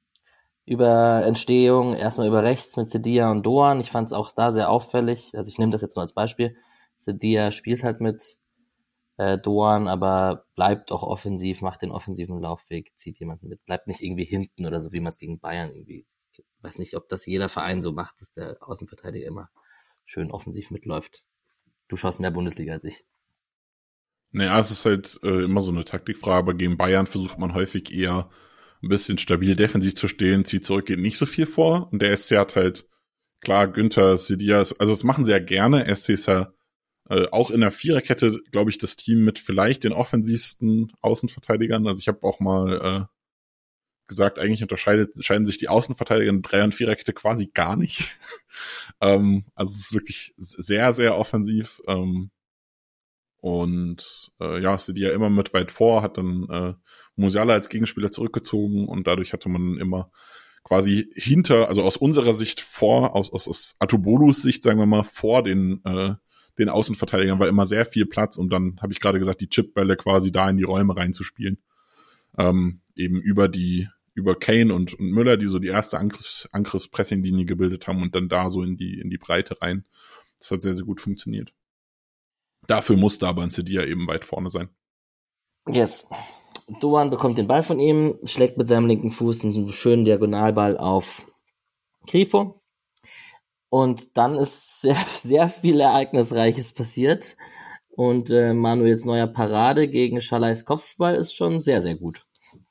über Entstehung, erstmal über rechts mit Sedia und Doan. Ich fand es auch da sehr auffällig. Also ich nehme das jetzt nur als Beispiel. Sedia spielt halt mit äh, Doan, aber bleibt auch offensiv, macht den offensiven Laufweg, zieht jemanden mit, bleibt nicht irgendwie hinten oder so, wie man es gegen Bayern irgendwie, ich weiß nicht, ob das jeder Verein so macht, dass der Außenverteidiger immer schön offensiv mitläuft. Du schaust mehr Bundesliga als ich. Naja, es ist halt äh, immer so eine Taktikfrage, aber gegen Bayern versucht man häufig eher ein bisschen stabil defensiv zu stehen, zieht zurück, geht nicht so viel vor. Und der S C hat halt, klar, Günther, Sidias, also das machen sie ja gerne. S C ist ja äh, auch in der Viererkette, glaube ich, das Team mit vielleicht den offensivsten Außenverteidigern. Also ich habe auch mal äh, gesagt, eigentlich unterscheidet, unterscheiden sich die Außenverteidiger in Dreier- und Viererkette quasi gar nicht. ähm, also es ist wirklich sehr, sehr offensiv. Ähm, Und äh, ja, Sidia immer mit weit vor, hat dann äh, Musiala als Gegenspieler zurückgezogen und dadurch hatte man immer quasi hinter, also aus unserer Sicht vor, aus, aus, aus Atubolus Sicht, sagen wir mal, vor den äh, den Außenverteidigern war immer sehr viel Platz und dann habe ich gerade gesagt, die Chipbälle quasi da in die Räume reinzuspielen. Ähm, eben über die, über Kane und, und Müller, die so die erste Angriffs, Angriffspressinglinie gebildet haben und dann da so in die in die Breite rein. Das hat sehr, sehr gut funktioniert. Dafür musste aber ein Sedia eben weit vorne sein. Yes. Doan bekommt den Ball von ihm, schlägt mit seinem linken Fuß einen schönen Diagonalball auf Grifo. Und dann ist sehr, sehr viel Ereignisreiches passiert. Und äh, Manuels neuer Parade gegen Schalais Kopfball ist schon sehr, sehr gut.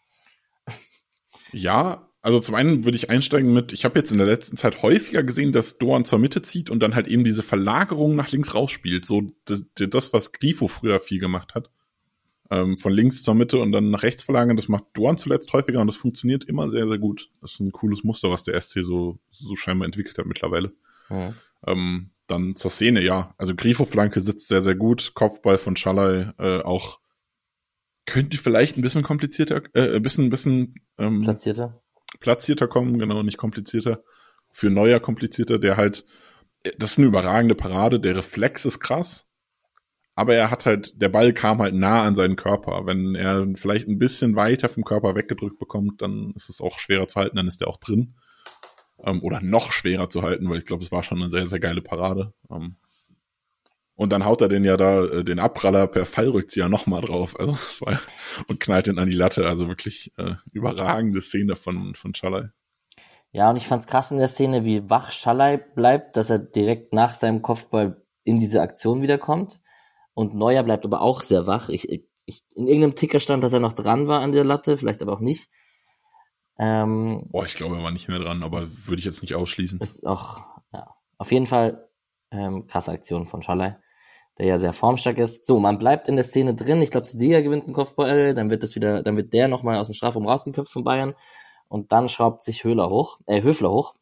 Ja, also zum einen würde ich einsteigen mit, ich habe jetzt in der letzten Zeit häufiger gesehen, dass Doan zur Mitte zieht und dann halt eben diese Verlagerung nach links rausspielt. So das, das was Grifo früher viel gemacht hat. Ähm, von links zur Mitte und dann nach rechts verlagern, das macht Doan zuletzt häufiger und das funktioniert immer sehr, sehr gut. Das ist ein cooles Muster, was der S C so, so scheinbar entwickelt hat mittlerweile. Mhm. Ähm, dann zur Szene, ja. Also Grifo-Flanke sitzt sehr, sehr gut. Kopfball von Schalai äh, auch könnte vielleicht ein bisschen komplizierter, äh, ein bisschen, ein bisschen ähm, platzierter. platzierter kommen, genau, nicht komplizierter. Für Neuer komplizierter, der halt, das ist eine überragende Parade, der Reflex ist krass, aber er hat halt, der Ball kam halt nah an seinen Körper. Wenn er vielleicht ein bisschen weiter vom Körper weggedrückt bekommt, dann ist es auch schwerer zu halten, dann ist er auch drin. Ähm, oder noch schwerer zu halten, weil ich glaube, es war schon eine sehr, sehr geile Parade. Ähm, Und dann haut er den ja da, äh, den Abpraller per Fallrückzieher nochmal drauf. Also das war und knallt den an die Latte. Also wirklich äh, überragende Szene von, von Schalai. Ja, und ich fand's krass in der Szene, wie wach Schalai bleibt, dass er direkt nach seinem Kopfball in diese Aktion wiederkommt. Und Neuer bleibt aber auch sehr wach. Ich, ich, in irgendeinem Ticker stand, dass er noch dran war an der Latte, vielleicht aber auch nicht. Ähm, Boah, ich glaube, er war nicht mehr dran, aber würde ich jetzt nicht ausschließen. Ist auch, ja, auf jeden Fall ähm, krasse Aktion von Schalai, der ja sehr formstark ist. So, man bleibt in der Szene drin. Ich glaube, Sedia gewinnt einen Kopfball, dann wird das wieder, dann wird der nochmal aus dem Strafraum rausgeköpft von Bayern und dann schraubt sich Höhler hoch, äh, Höfler hoch,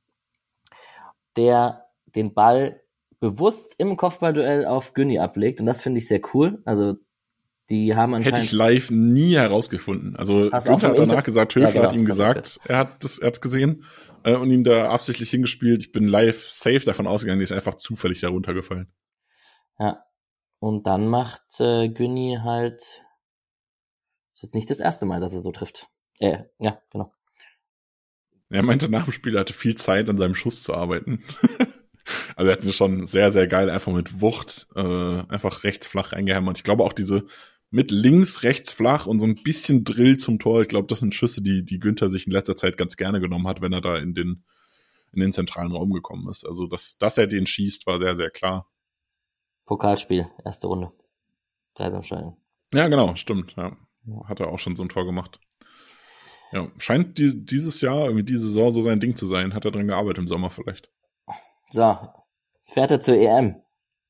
der den Ball bewusst im Kopfballduell auf Günni ablegt und das finde ich sehr cool. Also die haben anscheinend... Hätte ich live nie herausgefunden. Also Günther hat danach Inter- gesagt, Höfler ja, genau, hat ihm gesagt, er hat das, er hat's gesehen äh, und ihn da absichtlich hingespielt. Ich bin live safe davon ausgegangen, die ist einfach zufällig da runtergefallen. Ja, und dann macht äh, Günni halt, ist jetzt nicht das erste Mal, dass er so trifft. Äh, ja, genau. Er meinte, nach dem Spiel er hatte viel Zeit, an seinem Schuss zu arbeiten. Also er hat mir schon sehr, sehr geil einfach mit Wucht äh, einfach rechts flach eingehämmert. Ich glaube auch diese mit links, rechts flach und so ein bisschen Drill zum Tor. Ich glaube, das sind Schüsse, die die Günther sich in letzter Zeit ganz gerne genommen hat, wenn er da in den in den zentralen Raum gekommen ist. Also dass, dass er den schießt, war sehr, sehr klar. Pokalspiel, erste Runde. Dreisamstein. Ja, genau, stimmt. Ja. Hat er auch schon so ein Tor gemacht. Ja, scheint die, dieses Jahr, irgendwie diese Saison so sein Ding zu sein. Hat er dran gearbeitet im Sommer vielleicht. So, fährt er zur E M.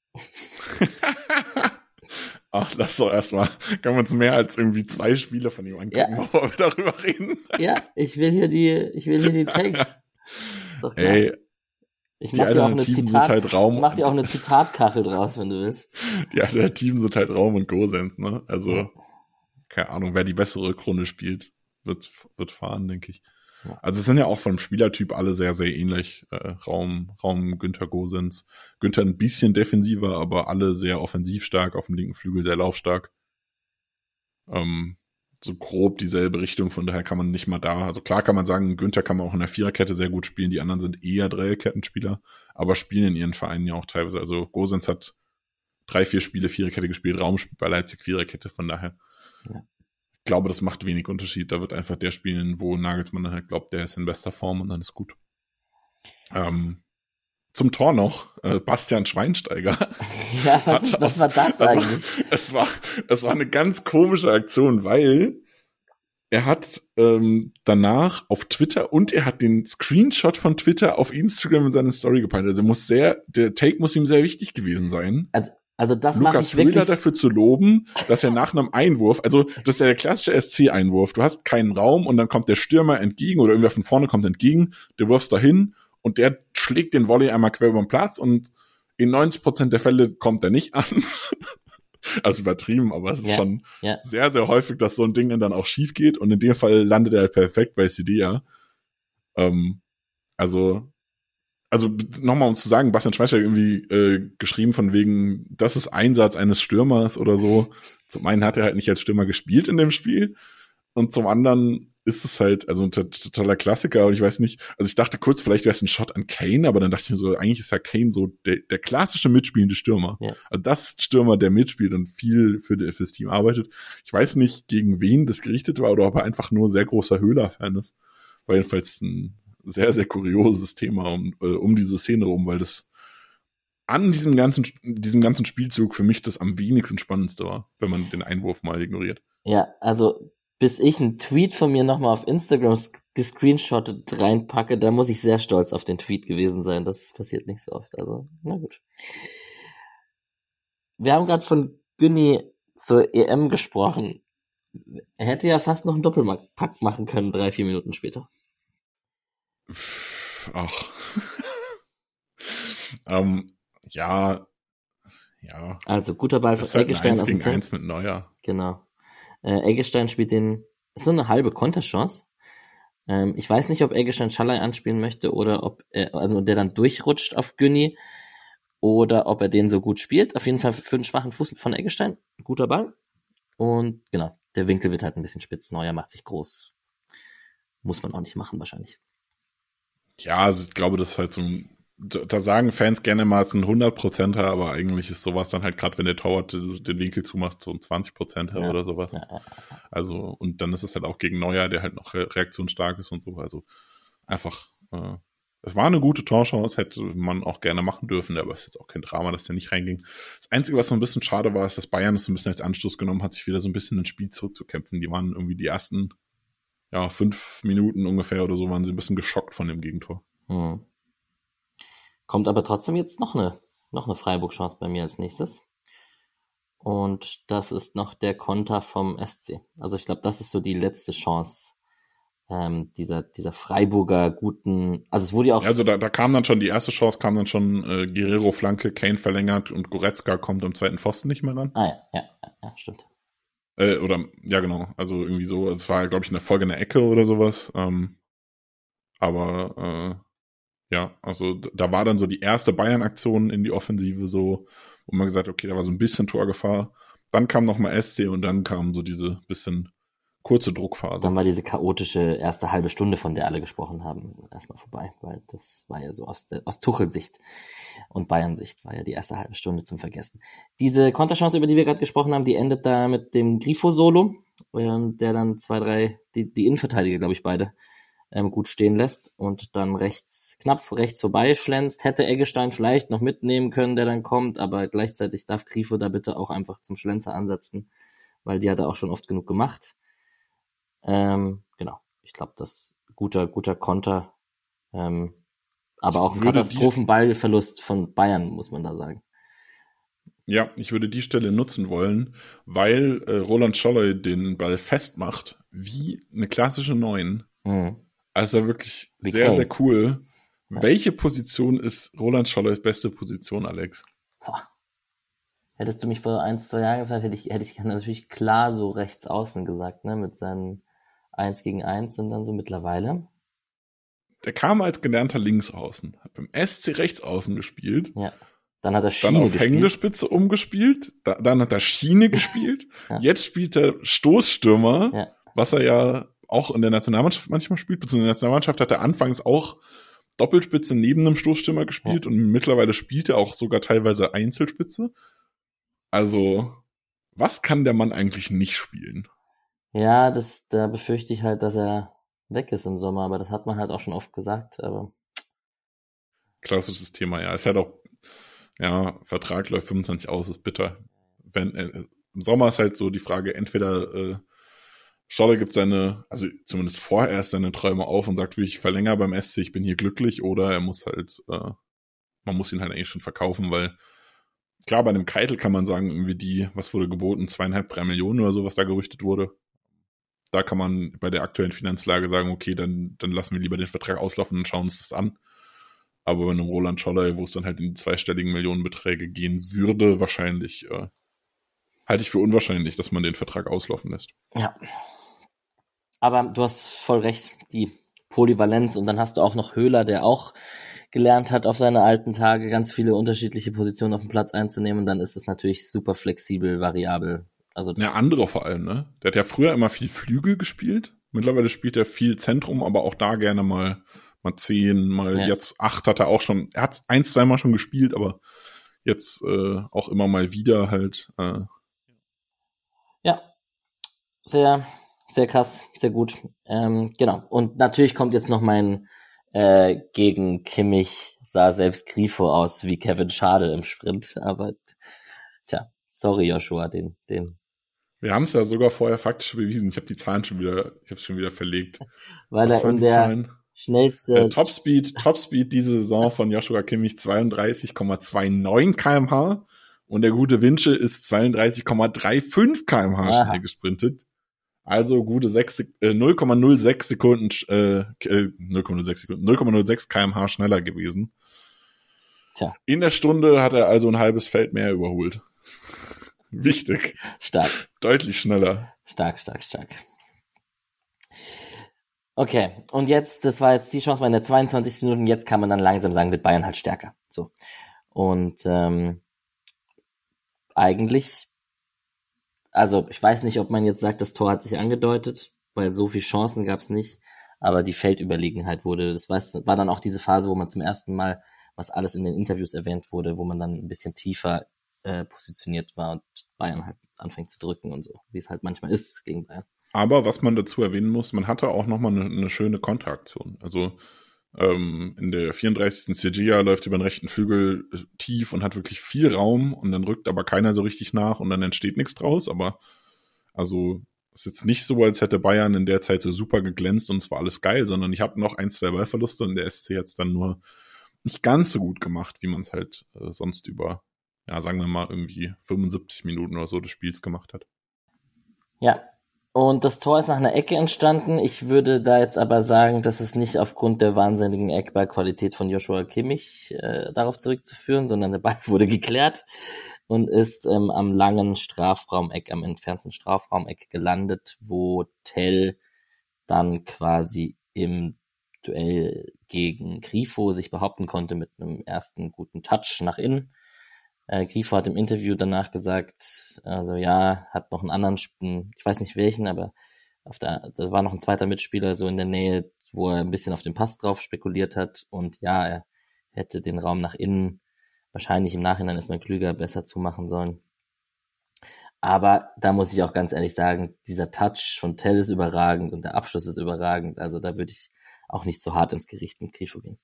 Ach, lass doch erstmal, können wir uns mehr als irgendwie zwei Spiele von ihm angucken, ja. Bevor wir darüber reden. Ja, ich will hier die, ich will hier die Takes. Ist doch klar. Ey, Ich mach dir auch eine Zitat, halt Raum ich mach dir auch eine Zitatkachel draus, wenn du willst. Die Alternativen sind halt Raum und Gosens, ne? Also, ja. Keine Ahnung, wer die bessere Krone spielt, wird, wird fahren, denke ich. Ja. Also es sind ja auch vom Spielertyp alle sehr, sehr ähnlich. Äh, Raum, Raum, Günther, Gosens. Günther ein bisschen defensiver, aber alle sehr offensiv stark, auf dem linken Flügel sehr laufstark. Ähm, so grob dieselbe Richtung, von daher kann man nicht mal da, also klar kann man sagen, Günther kann man auch in der Viererkette sehr gut spielen, die anderen sind eher Dreierkettenspieler, aber spielen in ihren Vereinen ja auch teilweise. Also Gosens hat drei, vier Spiele Viererkette gespielt, Raum spielt bei Leipzig Viererkette, von daher ja. Ich glaube, das macht wenig Unterschied. Da wird einfach der spielen, wo Nagelsmann halt glaubt, der ist in bester Form und dann ist gut. Ähm, zum Tor noch, äh, Bastian Schweinsteiger. Ja, was, ist, was war das also, eigentlich? Es war, es war eine ganz komische Aktion, weil er hat ähm, danach auf Twitter und er hat den Screenshot von Twitter auf Instagram in seine Story gepackt. Also muss sehr, der Take muss ihm sehr wichtig gewesen sein. Also Also das mache ich Lukas Höhler wirklich dafür zu loben, dass er nach einem Einwurf, also das ist ja der klassische S C-Einwurf, du hast keinen Raum und dann kommt der Stürmer entgegen oder irgendwer von vorne kommt entgegen, du wirfst dahin und der schlägt den Volley einmal quer über den Platz und in neunzig Prozent der Fälle kommt er nicht an. Also übertrieben, aber es ist ja, schon ja. sehr, sehr häufig, dass so ein Ding dann auch schief geht und in dem Fall landet er halt perfekt bei Sidia. Ähm, also Also nochmal um zu sagen, Bastian Schweinsteiger irgendwie äh, geschrieben von wegen, das ist Einsatz eines Stürmers oder so. Zum einen hat er halt nicht als Stürmer gespielt in dem Spiel und zum anderen ist es halt also ein totaler Klassiker und ich weiß nicht, also ich dachte kurz, vielleicht wäre es ein Shot an Kane, aber dann dachte ich mir so, eigentlich ist ja Kane so der, der klassische mitspielende Stürmer. Ja. Also das ist Stürmer, der mitspielt und viel für die, fürs Team arbeitet. Ich weiß nicht, gegen wen das gerichtet war oder ob er einfach nur sehr großer Höhler-Fan ist. War jedenfalls ein sehr, sehr kurioses Thema um, äh, um diese Szene rum, weil das an diesem ganzen, diesem ganzen Spielzug für mich das am wenigsten spannendste war, wenn man den Einwurf mal ignoriert. Ja, also bis ich einen Tweet von mir nochmal auf Instagram gescreenshottet reinpacke, da muss ich sehr stolz auf den Tweet gewesen sein. Das passiert nicht so oft. Also, na gut. Wir haben gerade von Günni zur E M gesprochen. Er hätte ja fast noch einen Doppelpack machen können, drei, vier Minuten später. Ach. ähm, ja, ja. Also, guter Ball von Eggestein aus dem eins mit Neuer. Genau. Äh, Eggestein spielt den, ist so eine halbe Konterchance. Ähm, ich weiß nicht, ob Eggestein Schallei anspielen möchte oder ob er, also der dann durchrutscht auf Günni oder ob er den so gut spielt. Auf jeden Fall für einen schwachen Fuß von Eggestein. Guter Ball. Und genau, der Winkel wird halt ein bisschen spitz. Neuer macht sich groß. Muss man auch nicht machen, wahrscheinlich. Ja, also ich glaube, das ist halt so ein, da sagen Fans gerne mal, es ist ein hundert Prozenter, aber eigentlich ist sowas dann halt, gerade wenn der Torwart den Winkel zumacht, so ein zwanzig Prozenter ja. oder sowas. Ja, ja, ja. Also, und dann ist es halt auch gegen Neuer, der halt noch reaktionsstark ist und so. Also einfach, äh, es war eine gute Torchance, hätte man auch gerne machen dürfen, aber es ist jetzt auch kein Drama, dass der nicht reinging. Das Einzige, was so ein bisschen schade war, ist, dass Bayern es so ein bisschen als Anstoß genommen hat, sich wieder so ein bisschen ins Spiel zurückzukämpfen. Die waren irgendwie die ersten ja, fünf Minuten ungefähr oder so waren sie ein bisschen geschockt von dem Gegentor. Hm. Kommt aber trotzdem jetzt noch eine, noch eine Freiburg-Chance bei mir als nächstes. Und das ist noch der Konter vom S C. Also ich glaube, das ist so die letzte Chance ähm, dieser, dieser Freiburger guten, also es wurde ja auch... Also da, da kam dann schon, die erste Chance kam dann schon äh, Guerrero-Flanke, Kane verlängert und Goretzka kommt am zweiten Pfosten nicht mehr ran. Ah ja, ja, ja, ja stimmt. Äh, oder, ja genau, also irgendwie so, es war, glaube ich, eine Folge in der Ecke oder sowas. Ähm, aber äh, ja, also da war dann so die erste Bayern-Aktion in die Offensive so, wo man gesagt hat, okay, da war so ein bisschen Torgefahr. Dann kam nochmal S C und dann kam so diese bisschen kurze Druckphase. Dann war diese chaotische erste halbe Stunde, von der alle gesprochen haben, erstmal vorbei, weil das war ja so aus, der, aus Tuchel-Sicht und Bayern-Sicht war ja die erste halbe Stunde zum Vergessen. Diese Konterchance, über die wir gerade gesprochen haben, die endet da mit dem Grifo-Solo, ähm, der dann zwei, drei, die, die Innenverteidiger, glaube ich, beide, ähm, gut stehen lässt und dann rechts, knapp rechts vorbei schlänzt. Hätte Eggestein vielleicht noch mitnehmen können, der dann kommt, aber gleichzeitig darf Grifo da bitte auch einfach zum Schlenzer ansetzen, weil die hat er auch schon oft genug gemacht. Ähm, genau, ich glaube, das guter, guter Konter, ähm, aber auch ein Katastrophenballverlust von Bayern, muss man da sagen. Ja, ich würde die Stelle nutzen wollen, weil äh, Roland Scholloy den Ball festmacht, wie eine klassische Neun. Mhm. Also wirklich Wie sehr, Kane. sehr cool. Ja. Welche Position ist Roland Scholloys beste Position, Alex? Boah. Hättest du mich vor ein, zwei Jahren gefragt, hätte ich, hätte ich natürlich klar so rechts außen gesagt, ne, mit seinen eins gegen eins und dann so mittlerweile. Der kam als gelernter Linksaußen, hat beim S C Rechtsaußen gespielt. Ja. Dann hat er Schiene dann auf gespielt. hängende Spitze umgespielt, da, dann hat er Schiene gespielt, ja. Jetzt spielt er Stoßstürmer, ja. Was er ja auch in der Nationalmannschaft manchmal spielt, beziehungsweise in der Nationalmannschaft hat er anfangs auch Doppelspitze neben einem Stoßstürmer gespielt ja. Und mittlerweile spielt er auch sogar teilweise Einzelspitze. Also, was kann der Mann eigentlich nicht spielen? Ja, das, da befürchte ich halt, dass er weg ist im Sommer, aber das hat man halt auch schon oft gesagt, aber. Klassisches Thema, ja. Es hat auch, ja, Vertrag läuft fünfundzwanzig aus, ist bitter. Wenn, äh, im Sommer ist halt so die Frage, entweder, äh, Scholler gibt seine, also zumindest vorerst seine Träume auf und sagt, wie ich verlängere beim S C, ich bin hier glücklich, oder er muss halt, äh, man muss ihn halt eigentlich schon verkaufen, weil klar, bei einem Keitel kann man sagen, irgendwie die, was wurde geboten, zweieinhalb, drei Millionen oder so, was da gerüchtet wurde. Da kann man bei der aktuellen Finanzlage sagen, okay, dann, dann lassen wir lieber den Vertrag auslaufen und schauen uns das an. Aber bei einem Roland Scholler, wo es dann halt in die zweistelligen Millionenbeträge gehen würde, wahrscheinlich, äh, halte ich für unwahrscheinlich, dass man den Vertrag auslaufen lässt. Ja. Aber du hast voll recht, die Polyvalenz, und dann hast du auch noch Höhler, der auch gelernt hat, auf seine alten Tage ganz viele unterschiedliche Positionen auf dem Platz einzunehmen, und dann ist es natürlich super flexibel, variabel. Also das ja, andere vor allem, ne? Der hat ja früher immer viel Flügel gespielt. Mittlerweile spielt er viel Zentrum, aber auch da gerne mal mal zehn, mal ja. Jetzt acht hat er auch schon. Er hat ein, zweimal schon gespielt, aber jetzt äh, auch immer mal wieder halt. Äh. Ja, sehr, sehr krass, sehr gut. Ähm, genau. Und natürlich kommt jetzt noch mein äh, gegen Kimmich sah selbst Grifo aus wie Kevin Schade im Sprint, aber tja, sorry Joshua, den, den. Wir haben es ja sogar vorher faktisch bewiesen. Ich habe die Zahlen schon wieder, ich habe schon wieder verlegt. Weil Was er in der Zahlen? schnellste äh, Topspeed, Topspeed diese Saison von Joshua Kimmich zweiunddreißig Komma neunundzwanzig Kilometer pro Stunde und der gute Winche ist zweiunddreißig Komma fünfunddreißig Kilometer pro Stunde schnell gesprintet. Also gute sechs, äh, null Komma null sechs Sekunden, äh, null Komma null sechs Sekunden, null Komma null sechs Kilometer pro Stunde schneller gewesen. Tja. In der Stunde hat er also ein halbes Feld mehr überholt. Wichtig. Stark. Deutlich schneller. Stark, stark, stark. Okay, und jetzt, das war jetzt, die Chance war in der zweiundzwanzigsten Minute, jetzt kann man dann langsam sagen, wird Bayern halt stärker. So. Und ähm, eigentlich, also ich weiß nicht, ob man jetzt sagt, das Tor hat sich angedeutet, weil so viele Chancen gab es nicht, aber die Feldüberlegenheit wurde, das war dann auch diese Phase, wo man zum ersten Mal, was alles in den Interviews erwähnt wurde, wo man dann ein bisschen tiefer äh, positioniert war und Bayern halt anfängt zu drücken und so, wie es halt manchmal ist gegen Bayern. Aber was man dazu erwähnen muss, man hatte auch nochmal eine, eine schöne Konteraktion. Also ähm, in der vierunddreißigsten Segea läuft über den rechten Flügel tief und hat wirklich viel Raum und dann rückt aber keiner so richtig nach und dann entsteht nichts draus. Aber also ist jetzt nicht so, als hätte Bayern in der Zeit so super geglänzt und es war alles geil, sondern ich hatte noch ein, zwei Ballverluste und der S C hat es dann nur nicht ganz so gut gemacht, wie man es halt äh, sonst über, ja, sagen wir mal, irgendwie fünfundsiebzig Minuten oder so des Spiels gemacht hat. Ja, und das Tor ist nach einer Ecke entstanden. Ich würde da jetzt aber sagen, dass es nicht aufgrund der wahnsinnigen Eckballqualität von Joshua Kimmich äh, darauf zurückzuführen, sondern der Ball wurde geklärt und ist ähm, am langen Strafraumeck, am entfernten Strafraumeck gelandet, wo Tell dann quasi im Duell gegen Grifo sich behaupten konnte mit einem ersten guten Touch nach innen. Äh, Grifo hat im Interview danach gesagt, also ja, hat noch einen anderen, ich weiß nicht welchen, aber auf der, da war noch ein zweiter Mitspieler so in der Nähe, wo er ein bisschen auf den Pass drauf spekuliert hat und ja, er hätte den Raum nach innen wahrscheinlich im Nachhinein ist man klüger, besser zumachen sollen. Aber da muss ich auch ganz ehrlich sagen, dieser Touch von Tell ist überragend und der Abschluss ist überragend, also da würde ich auch nicht so hart ins Gericht mit Grifo gehen.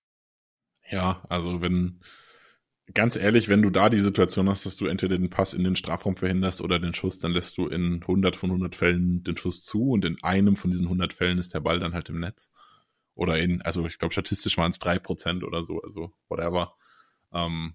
Ja, also wenn ganz ehrlich, wenn du da die Situation hast, dass du entweder den Pass in den Strafraum verhinderst oder den Schuss, dann lässt du in hundert von hundert Fällen den Schuss zu und in einem von diesen hundert Fällen ist der Ball dann halt im Netz. Oder in, also ich glaube statistisch waren es drei Prozent oder so, also whatever. Ähm,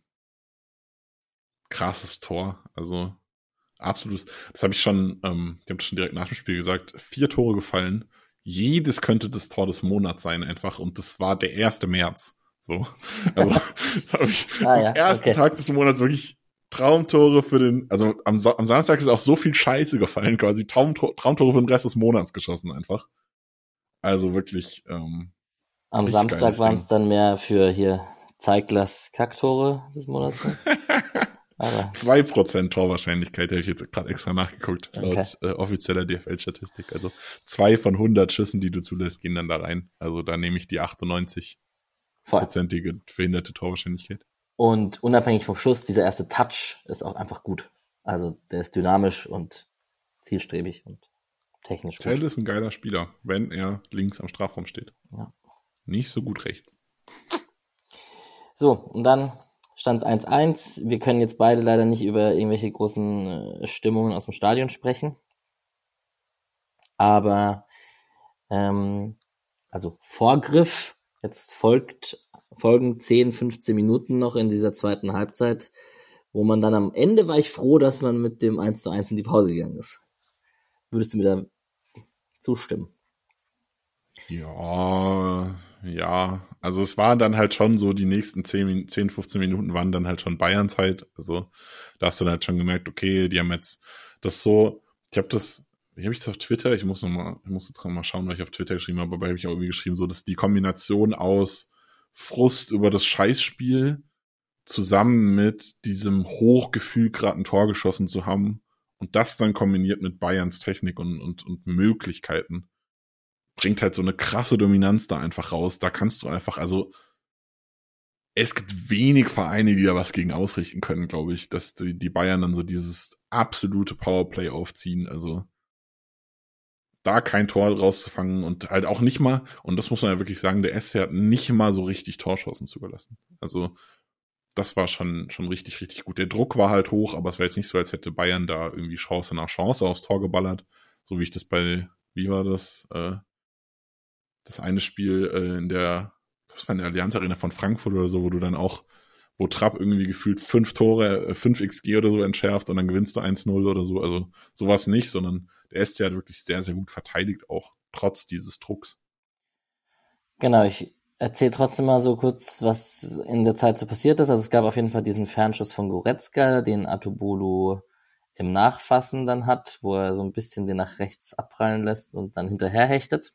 krasses Tor, also absolutes, das habe ich schon, ähm, ich habe schon direkt nach dem Spiel gesagt, vier Tore gefallen, jedes könnte das Tor des Monats sein einfach und das war der erste März. So. Also, das habe ich ah, ja, am ersten okay. Tag des Monats wirklich Traumtore für den, also am, am Samstag ist auch so viel Scheiße gefallen, quasi Traumtore, Traumtore für den Rest des Monats geschossen einfach. Also wirklich, ähm, Am Samstag waren es dann mehr für hier Zeiglers Kacktore des Monats. Aber zwei Prozent Torwahrscheinlichkeit, hätte ich jetzt gerade extra nachgeguckt, okay. laut äh, offizieller D F L-Statistik. Also zwei von hundert Schüssen, die du zulässt, gehen dann da rein. Also da nehme ich die achtundneunzig-prozentige verhinderte Torwahrscheinlichkeit. Und unabhängig vom Schuss, dieser erste Touch ist auch einfach gut. Also der ist dynamisch und zielstrebig und technisch Tell gut. ist ein geiler Spieler, wenn er links am Strafraum steht. Ja. Nicht so gut rechts. So, und dann stand es eins eins. Wir können jetzt beide leider nicht über irgendwelche großen äh, Stimmungen aus dem Stadion sprechen. Aber ähm, also Vorgriff, jetzt folgt folgen zehn, fünfzehn Minuten noch in dieser zweiten Halbzeit, wo man dann am Ende war ich froh, dass man mit dem eins zu eins in die Pause gegangen ist. Würdest du mir da zustimmen? Ja, ja. Also es waren dann halt schon so, die nächsten zehn, fünfzehn Minuten waren dann halt schon Bayern-Zeit. Also da hast du dann halt schon gemerkt, okay, die haben jetzt das so, ich habe das, wie habe ich das auf Twitter? Ich muss noch mal, ich muss jetzt mal schauen, was ich auf Twitter geschrieben habe, aber habe ich auch irgendwie geschrieben, so dass die Kombination aus Frust über das Scheißspiel zusammen mit diesem Hochgefühl, gerade ein Tor geschossen zu haben und das dann kombiniert mit Bayerns Technik und, und, und Möglichkeiten, bringt halt so eine krasse Dominanz da einfach raus. Da kannst du einfach, also es gibt wenig Vereine, die da was gegen ausrichten können, glaube ich, dass die, die Bayern dann so dieses absolute Powerplay aufziehen. Also da kein Tor rauszufangen und halt auch nicht mal, und das muss man ja wirklich sagen, der S C hat nicht mal so richtig Torschancen zugelassen. Also das war schon schon richtig, richtig gut. Der Druck war halt hoch, aber es war jetzt nicht so, als hätte Bayern da irgendwie Chance nach Chance aufs Tor geballert, so wie ich das bei, wie war das, äh, das eine Spiel äh, in der, das war in der Allianz Arena von Frankfurt oder so, wo du dann auch, wo Trapp irgendwie gefühlt fünf Tore, fünf X G oder so entschärft und dann gewinnst du eins null oder so. Also sowas nicht, sondern der S C hat wirklich sehr, sehr gut verteidigt, auch trotz dieses Drucks. Genau, ich erzähle trotzdem mal so kurz, was in der Zeit so passiert ist. Also es gab auf jeden Fall diesen Fernschuss von Goretzka, den Atubolu im Nachfassen dann hat, wo er so ein bisschen den nach rechts abprallen lässt und dann hinterher hechtet.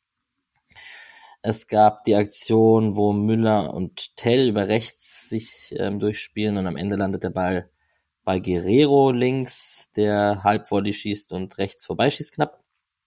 Es gab die Aktion, wo Müller und Tell über rechts sich ähm, durchspielen und am Ende landet der Ball bei Guerrero links, der Halbvolley schießt und rechts vorbeischießt knapp.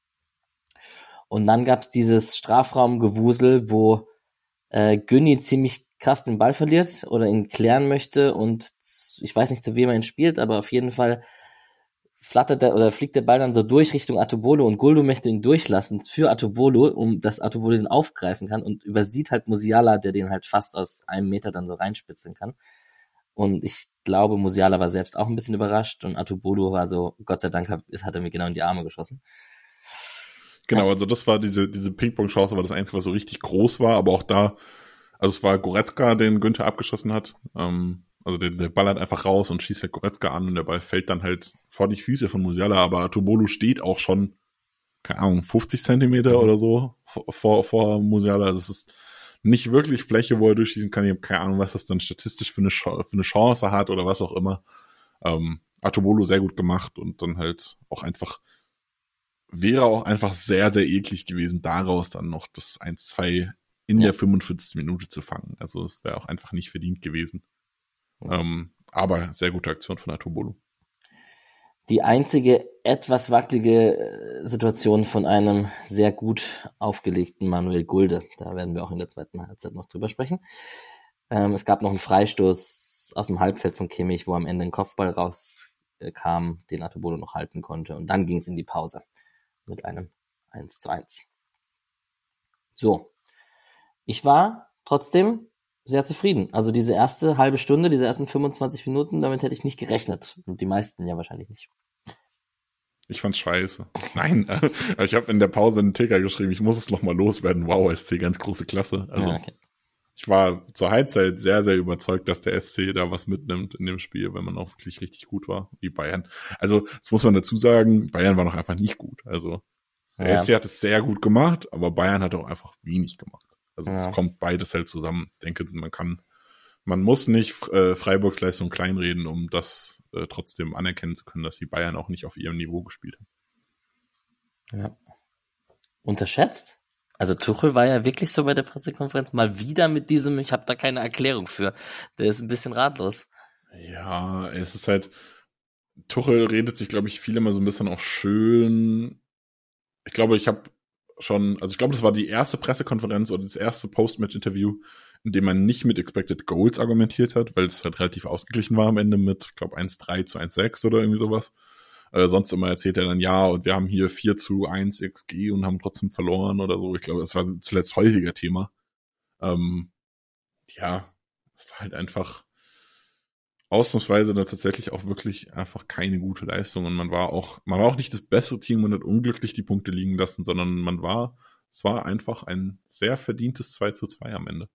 Und dann gab's dieses Strafraumgewusel, wo äh, Günni ziemlich krass den Ball verliert oder ihn klären möchte und ich weiß nicht, zu wem er ihn spielt, aber auf jeden Fall flattert der oder fliegt der Ball dann so durch Richtung Atubolo und Guldo möchte ihn durchlassen für Atubolo, um dass Atubolo den aufgreifen kann und übersieht halt Musiala, der den halt fast aus einem Meter dann so reinspitzen kann. Und ich glaube, Musiala war selbst auch ein bisschen überrascht und Atubolo war so, Gott sei Dank hat, hat er mir genau in die Arme geschossen. Genau, also das war diese diese Ping-Pong-Chance, war das Einzige, was so richtig groß war, aber auch da, also es war Goretzka, den Günther abgeschossen hat, ähm, also der, der Ball halt einfach raus und schießt halt Goretzka an und der Ball fällt dann halt vor die Füße von Musiala, aber Atubolo steht auch schon, keine Ahnung, fünfzig Zentimeter mhm. oder so vor, vor Musiala, also es ist nicht wirklich Fläche, wo er durchschießen kann, ich habe keine Ahnung, was das dann statistisch für eine, für eine Chance hat oder was auch immer. Ähm, Atubolo sehr gut gemacht und dann halt auch einfach wäre auch einfach sehr, sehr eklig gewesen, daraus dann noch das eins zwei in ja. der fünfundvierzigsten Minute zu fangen. Also es wäre auch einfach nicht verdient gewesen. Ja. Ähm, aber sehr gute Aktion von Atubolo. Die einzige etwas wackelige Situation von einem sehr gut aufgelegten Manuel Gulde. Da werden wir auch in der zweiten Halbzeit noch drüber sprechen. Ähm, es gab noch einen Freistoß aus dem Halbfeld von Kimmich, wo am Ende ein Kopfball rauskam, den Atubolo noch halten konnte. Und dann ging es in die Pause mit einem eins zu eins. So. Ich war trotzdem sehr zufrieden. Also diese erste halbe Stunde, diese ersten fünfundzwanzig Minuten, damit hätte ich nicht gerechnet. Und die meisten ja wahrscheinlich nicht. Ich fand's scheiße. Nein, äh, ich habe in der Pause einen Ticker geschrieben, ich muss es nochmal loswerden. Wow, S C, ganz große Klasse. Also ja, okay. Ich war zur Halbzeit sehr, sehr überzeugt, dass der S C da was mitnimmt in dem Spiel, wenn man auch wirklich richtig gut war, wie Bayern. Also, das muss man dazu sagen, Bayern war noch einfach nicht gut. Also, der ja. S C hat es sehr gut gemacht, aber Bayern hat auch einfach wenig gemacht. Also ja. es kommt beides halt zusammen. Ich denke, man kann, man muss nicht äh, Freiburgs Leistung kleinreden, um das äh, trotzdem anerkennen zu können, dass die Bayern auch nicht auf ihrem Niveau gespielt haben. Ja. Unterschätzt? Also Tuchel war ja wirklich so bei der Pressekonferenz mal wieder mit diesem, ich habe da keine Erklärung für. Der ist ein bisschen ratlos. Ja, es ist halt, Tuchel redet sich, glaube ich, viel immer so ein bisschen auch schön. Ich glaube, ich habe schon, also ich glaube, das war die erste Pressekonferenz oder das erste Post-Match-Interview, in dem man nicht mit Expected Goals argumentiert hat, weil es halt relativ ausgeglichen war am Ende mit, ich glaube, eins Komma drei zu eins Komma sechs oder irgendwie sowas. Äh, sonst immer erzählt er dann, ja, und wir haben hier vier zu eins X G und haben trotzdem verloren oder so. Ich glaube, das war zuletzt häufiger Thema. Ähm, ja, es war halt einfach ausnahmsweise dann tatsächlich auch wirklich einfach keine gute Leistung. Und man war auch, man war auch nicht das bessere Team und hat unglücklich die Punkte liegen lassen, sondern man war, es war einfach ein sehr verdientes zwei zu zwei am Ende.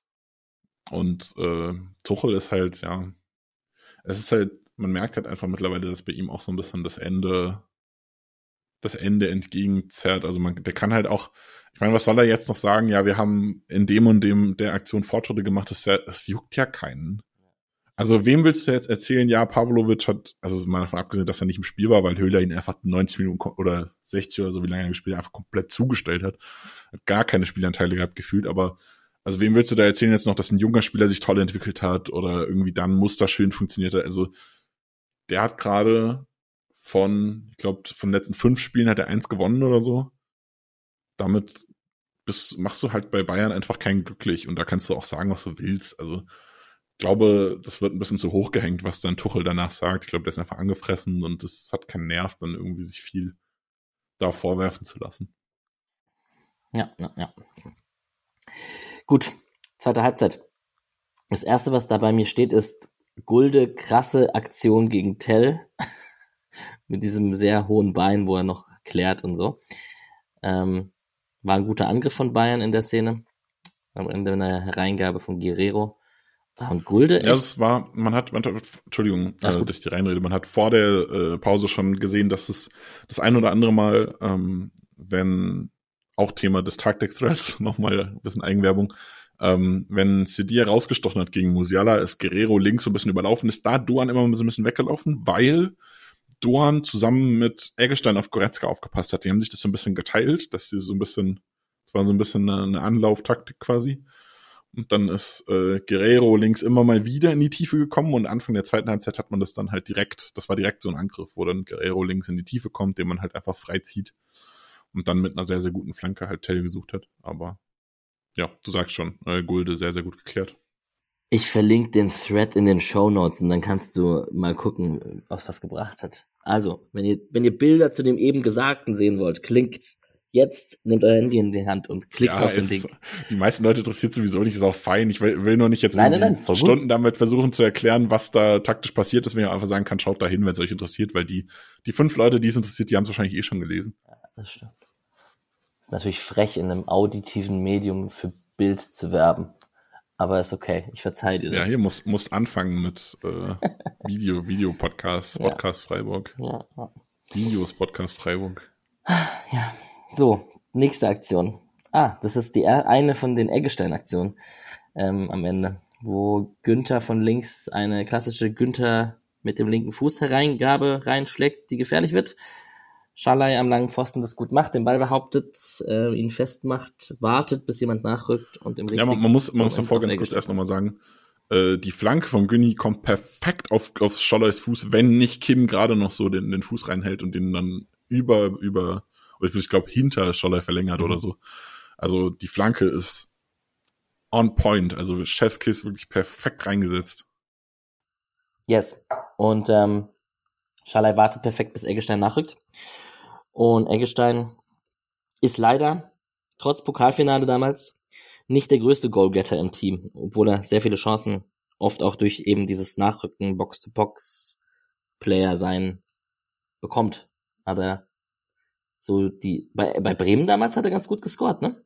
Und äh, Tuchel ist halt, ja, es ist halt, man merkt halt einfach mittlerweile, dass bei ihm auch so ein bisschen das Ende, das Ende entgegenzerrt. Also man, der kann halt auch, ich meine, was soll er jetzt noch sagen? Ja, wir haben in dem und dem der Aktion Fortschritte gemacht. Das, ja, das juckt ja keinen. Also wem willst du jetzt erzählen, ja, Pavlovic hat, also mal davon abgesehen, dass er nicht im Spiel war, weil Höhler ihn einfach neunzig Minuten oder sechzig oder so, wie lange er gespielt hat, einfach komplett zugestellt hat. Hat gar keine Spielanteile gehabt gefühlt, aber also wem willst du da erzählen jetzt noch, dass ein junger Spieler sich toll entwickelt hat oder irgendwie dann Muster schön funktioniert hat? Also der hat gerade von, ich glaube, von den letzten fünf Spielen hat er eins gewonnen oder so. Damit bist, machst du halt bei Bayern einfach keinen glücklich und da kannst du auch sagen, was du willst. Also ich glaube, das wird ein bisschen zu hoch gehängt, was dann Tuchel danach sagt. Ich glaube, der ist einfach angefressen und das hat keinen Nerv, dann irgendwie sich viel da vorwerfen zu lassen. Ja, ja, ja. Gut, zweite Halbzeit. Das erste, was da bei mir steht, ist Gulde, krasse Aktion gegen Tell. Mit diesem sehr hohen Bein, wo er noch klärt und so. Ähm, war ein guter Angriff von Bayern in der Szene. Am Ende eine Hereingabe von Guerrero. Und Gulde echt? Ja, es war, man hat, man hat Entschuldigung, äh, dass ich die reinrede, man hat vor der äh, Pause schon gesehen, dass es das ein oder andere Mal, ähm, wenn auch Thema des Taktik-Threads, nochmal ein bisschen Eigenwerbung, ähm, wenn Sedia rausgestochen hat gegen Musiala, ist Guerrero links so ein bisschen überlaufen, ist da Doan immer so ein bisschen weggelaufen, weil Doan zusammen mit Eggestein auf Goretzka aufgepasst hat. Die haben sich das so ein bisschen geteilt, dass sie so ein bisschen, das war so ein bisschen eine, eine Anlauftaktik quasi. Und dann ist äh, Guerrero links immer mal wieder in die Tiefe gekommen und Anfang der zweiten Halbzeit hat man das dann halt direkt, das war direkt so ein Angriff, wo dann Guerrero links in die Tiefe kommt, den man halt einfach freizieht und dann mit einer sehr, sehr guten Flanke halt Tell gesucht hat. Aber ja, du sagst schon, äh, Gulde sehr, sehr gut geklärt. Ich verlinke den Thread in den Shownotes und dann kannst du mal gucken, was was gebracht hat. Also, wenn ihr, wenn ihr Bilder zu dem eben Gesagten sehen wollt, klinkt jetzt, nehmt euer Handy in die Hand und klickt ja, auf den es, Link. Die meisten Leute interessiert sowieso nicht, ist auch fein. Ich will, will nur nicht jetzt nein, nein, nein, Stunden damit versuchen zu erklären, was da taktisch passiert ist, wenn ich einfach sagen kann, schaut da hin, wenn es euch interessiert, weil die, die fünf Leute, die es interessiert, die haben es wahrscheinlich eh schon gelesen. Ja, das stimmt. Das ist natürlich frech, in einem auditiven Medium für Bild zu werben. Aber ist okay, ich verzeihe dir das. Ja, hier muss, muss anfangen mit äh, Video, Video-Podcast, Podcast ja. Freiburg. Ja, ja. Videos, Podcast Freiburg. Ja, so, nächste Aktion. Ah, das ist die eine von den Eggestein-Aktionen ähm, am Ende, wo Günther von links eine klassische Günther mit dem linken Fuß Hereingabe reinschlägt, die gefährlich wird. Schalay am langen Pfosten das gut macht, den Ball behauptet, äh, ihn festmacht, wartet, bis jemand nachrückt und im richtigen... Ja, man, man muss, man muss davor ganz kurz erst nochmal sagen, äh, die Flanke von Günni kommt perfekt auf, auf Scholays Fuß, wenn nicht Kim gerade noch so den, den Fuß reinhält und den dann über, über, oder ich glaube hinter Scholay verlängert mhm. oder so. Also die Flanke ist on point, also Chefskiss wirklich perfekt reingesetzt. Yes, und ähm, Schalay wartet perfekt, bis Eggestein nachrückt. Und Eggestein ist leider, trotz Pokalfinale damals, nicht der größte Goalgetter im Team, obwohl er sehr viele Chancen oft auch durch eben dieses Nachrücken, Box-to-Box-Player sein bekommt. Aber so die, bei, bei Bremen damals hat er ganz gut gescored, ne?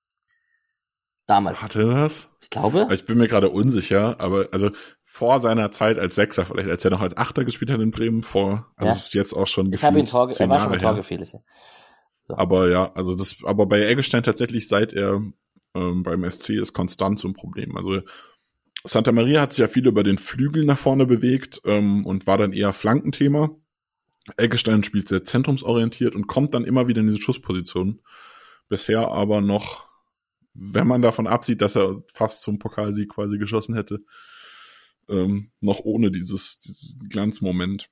Damals. Hatte er das? Ich glaube. Ich bin mir gerade unsicher, aber also vor seiner Zeit als Sechser, vielleicht als er noch als Achter gespielt hat in Bremen, vor, also ja. ist jetzt auch schon ich habe ihn Tor, er war schon Jahre ein Torgefährlicher. So. Aber ja, also das, aber bei Eggestein tatsächlich, seit er ähm, beim S C ist konstant so ein Problem. Also Santa Maria hat sich ja viel über den Flügel nach vorne bewegt ähm, und war dann eher Flankenthema. Eggestein spielt sehr zentrumsorientiert und kommt dann immer wieder in diese Schussposition. Bisher aber noch, wenn man davon absieht, dass er fast zum Pokalsieg quasi geschossen hätte, ähm, noch ohne dieses, dieses Glanzmoment.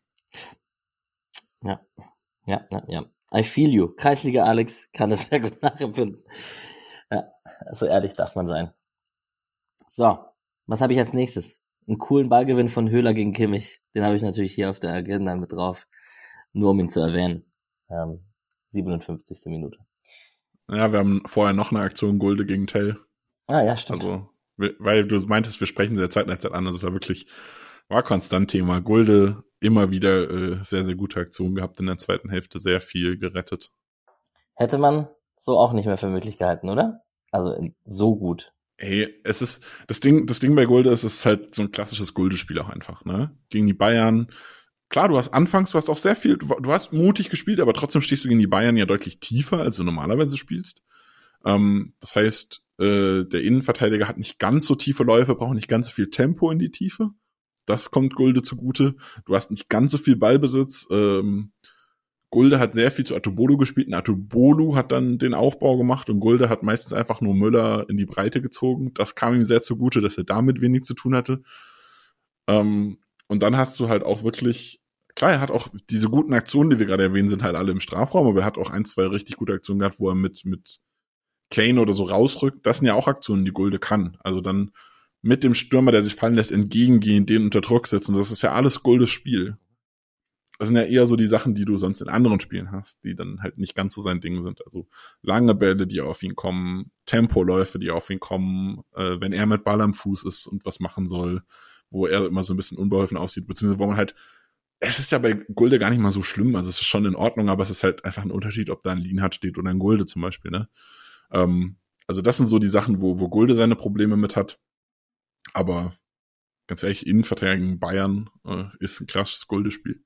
Ja, ja, ja, ja. I feel you. Kreisliga Alex kann das sehr gut nachempfinden. Ja, so ehrlich darf man sein. So, was habe ich als nächstes? Einen coolen Ballgewinn von Höhler gegen Kimmich. Den habe ich natürlich hier auf der Agenda mit drauf. Nur um ihn zu erwähnen. Ähm, siebenundfünfzigste Minute. Ja, wir haben vorher noch eine Aktion Gulde gegen Tell. Ah ja, stimmt. Also, weil du meintest, wir sprechen sehr Zeit nach Zeit an. Also es war wirklich, war konstant Thema. Gulde immer wieder äh, sehr, sehr gute Aktion gehabt in der zweiten Hälfte. Sehr viel gerettet. Hätte man so auch nicht mehr für möglich gehalten, oder? Also so gut. Hey, es ist, das Ding, das Ding bei Gulde ist, es ist halt so ein klassisches Gulde-Spiel auch einfach, ne? Gegen die Bayern. Klar, du hast anfangs, du hast auch sehr viel, du, du hast mutig gespielt, aber trotzdem stehst du gegen die Bayern ja deutlich tiefer, als du normalerweise spielst. Ähm, das heißt, äh, der Innenverteidiger hat nicht ganz so tiefe Läufe, braucht nicht ganz so viel Tempo in die Tiefe. Das kommt Gulde zugute. Du hast nicht ganz so viel Ballbesitz. Ähm, Gulde hat sehr viel zu Atubolu gespielt und Atubolu hat dann den Aufbau gemacht und Gulde hat meistens einfach nur Müller in die Breite gezogen. Das kam ihm sehr zugute, dass er damit wenig zu tun hatte. Ähm, und dann hast du halt auch wirklich, klar, er hat auch diese guten Aktionen, die wir gerade erwähnen, sind halt alle im Strafraum, aber er hat auch ein, zwei richtig gute Aktionen gehabt, wo er mit mit Kane oder so rausrückt. Das sind ja auch Aktionen, die Gulde kann. Also dann mit dem Stürmer, der sich fallen lässt, entgegengehen, den unter Druck setzen. Das ist ja alles Guldes Spiel. Das sind ja eher so die Sachen, die du sonst in anderen Spielen hast, die dann halt nicht ganz so sein Ding sind. Also lange Bälle, die auf ihn kommen, Tempoläufe, die auf ihn kommen, äh, wenn er mit Ball am Fuß ist und was machen soll, wo er immer so ein bisschen unbeholfen aussieht, beziehungsweise wo man halt, es ist ja bei Gulde gar nicht mal so schlimm, also es ist schon in Ordnung, aber es ist halt einfach ein Unterschied, ob da ein Lienhardt steht oder ein Gulde zum Beispiel, ne? Ähm, also das sind so die Sachen, wo, wo Gulde seine Probleme mit hat, aber ganz ehrlich, Innenverteidigung gegen Bayern äh, ist ein klassisches Gulde-Spiel.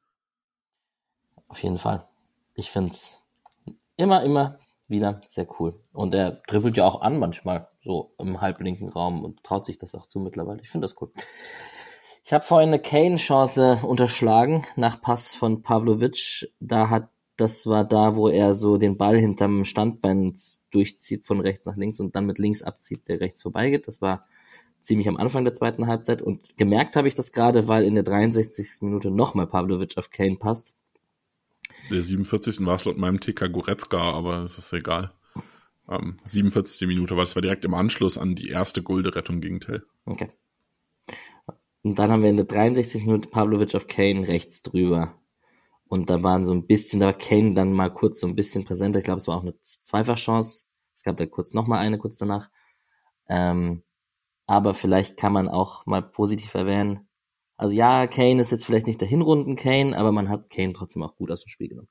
Auf jeden Fall. Ich find's immer, immer wieder sehr cool. Und er dribbelt ja auch an manchmal, so im halblinken Raum und traut sich das auch zu mittlerweile. Ich finde das cool. Ich habe vorhin eine Kane-Chance unterschlagen nach Pass von Pavlovic. Da hat, das war da, wo er so den Ball hinterm Standbein durchzieht von rechts nach links und dann mit links abzieht, der rechts vorbeigeht. Das war ziemlich am Anfang der zweiten Halbzeit und gemerkt habe ich das gerade, weil in der dreiundsechzigsten Minute nochmal Pavlovic auf Kane passt. Der siebenundvierzigsten war es laut meinem T K Goretzka, aber es ist egal. Ähm, siebenundvierzigste Minute, weil es war direkt im Anschluss an die erste Gulde-Rettung gegen Tell. Okay. Und dann haben wir in der dreiundsechzigsten Minute Pavlovic auf Kane rechts drüber. Und da waren so ein bisschen, da war Kane dann mal kurz so ein bisschen präsenter. Ich glaube, es war auch eine Zweifachchance. Es gab da kurz nochmal eine, kurz danach. Ähm, aber vielleicht kann man auch mal positiv erwähnen. Also ja, Kane ist jetzt vielleicht nicht der Hinrunden-Kane, aber man hat Kane trotzdem auch gut aus dem Spiel genommen.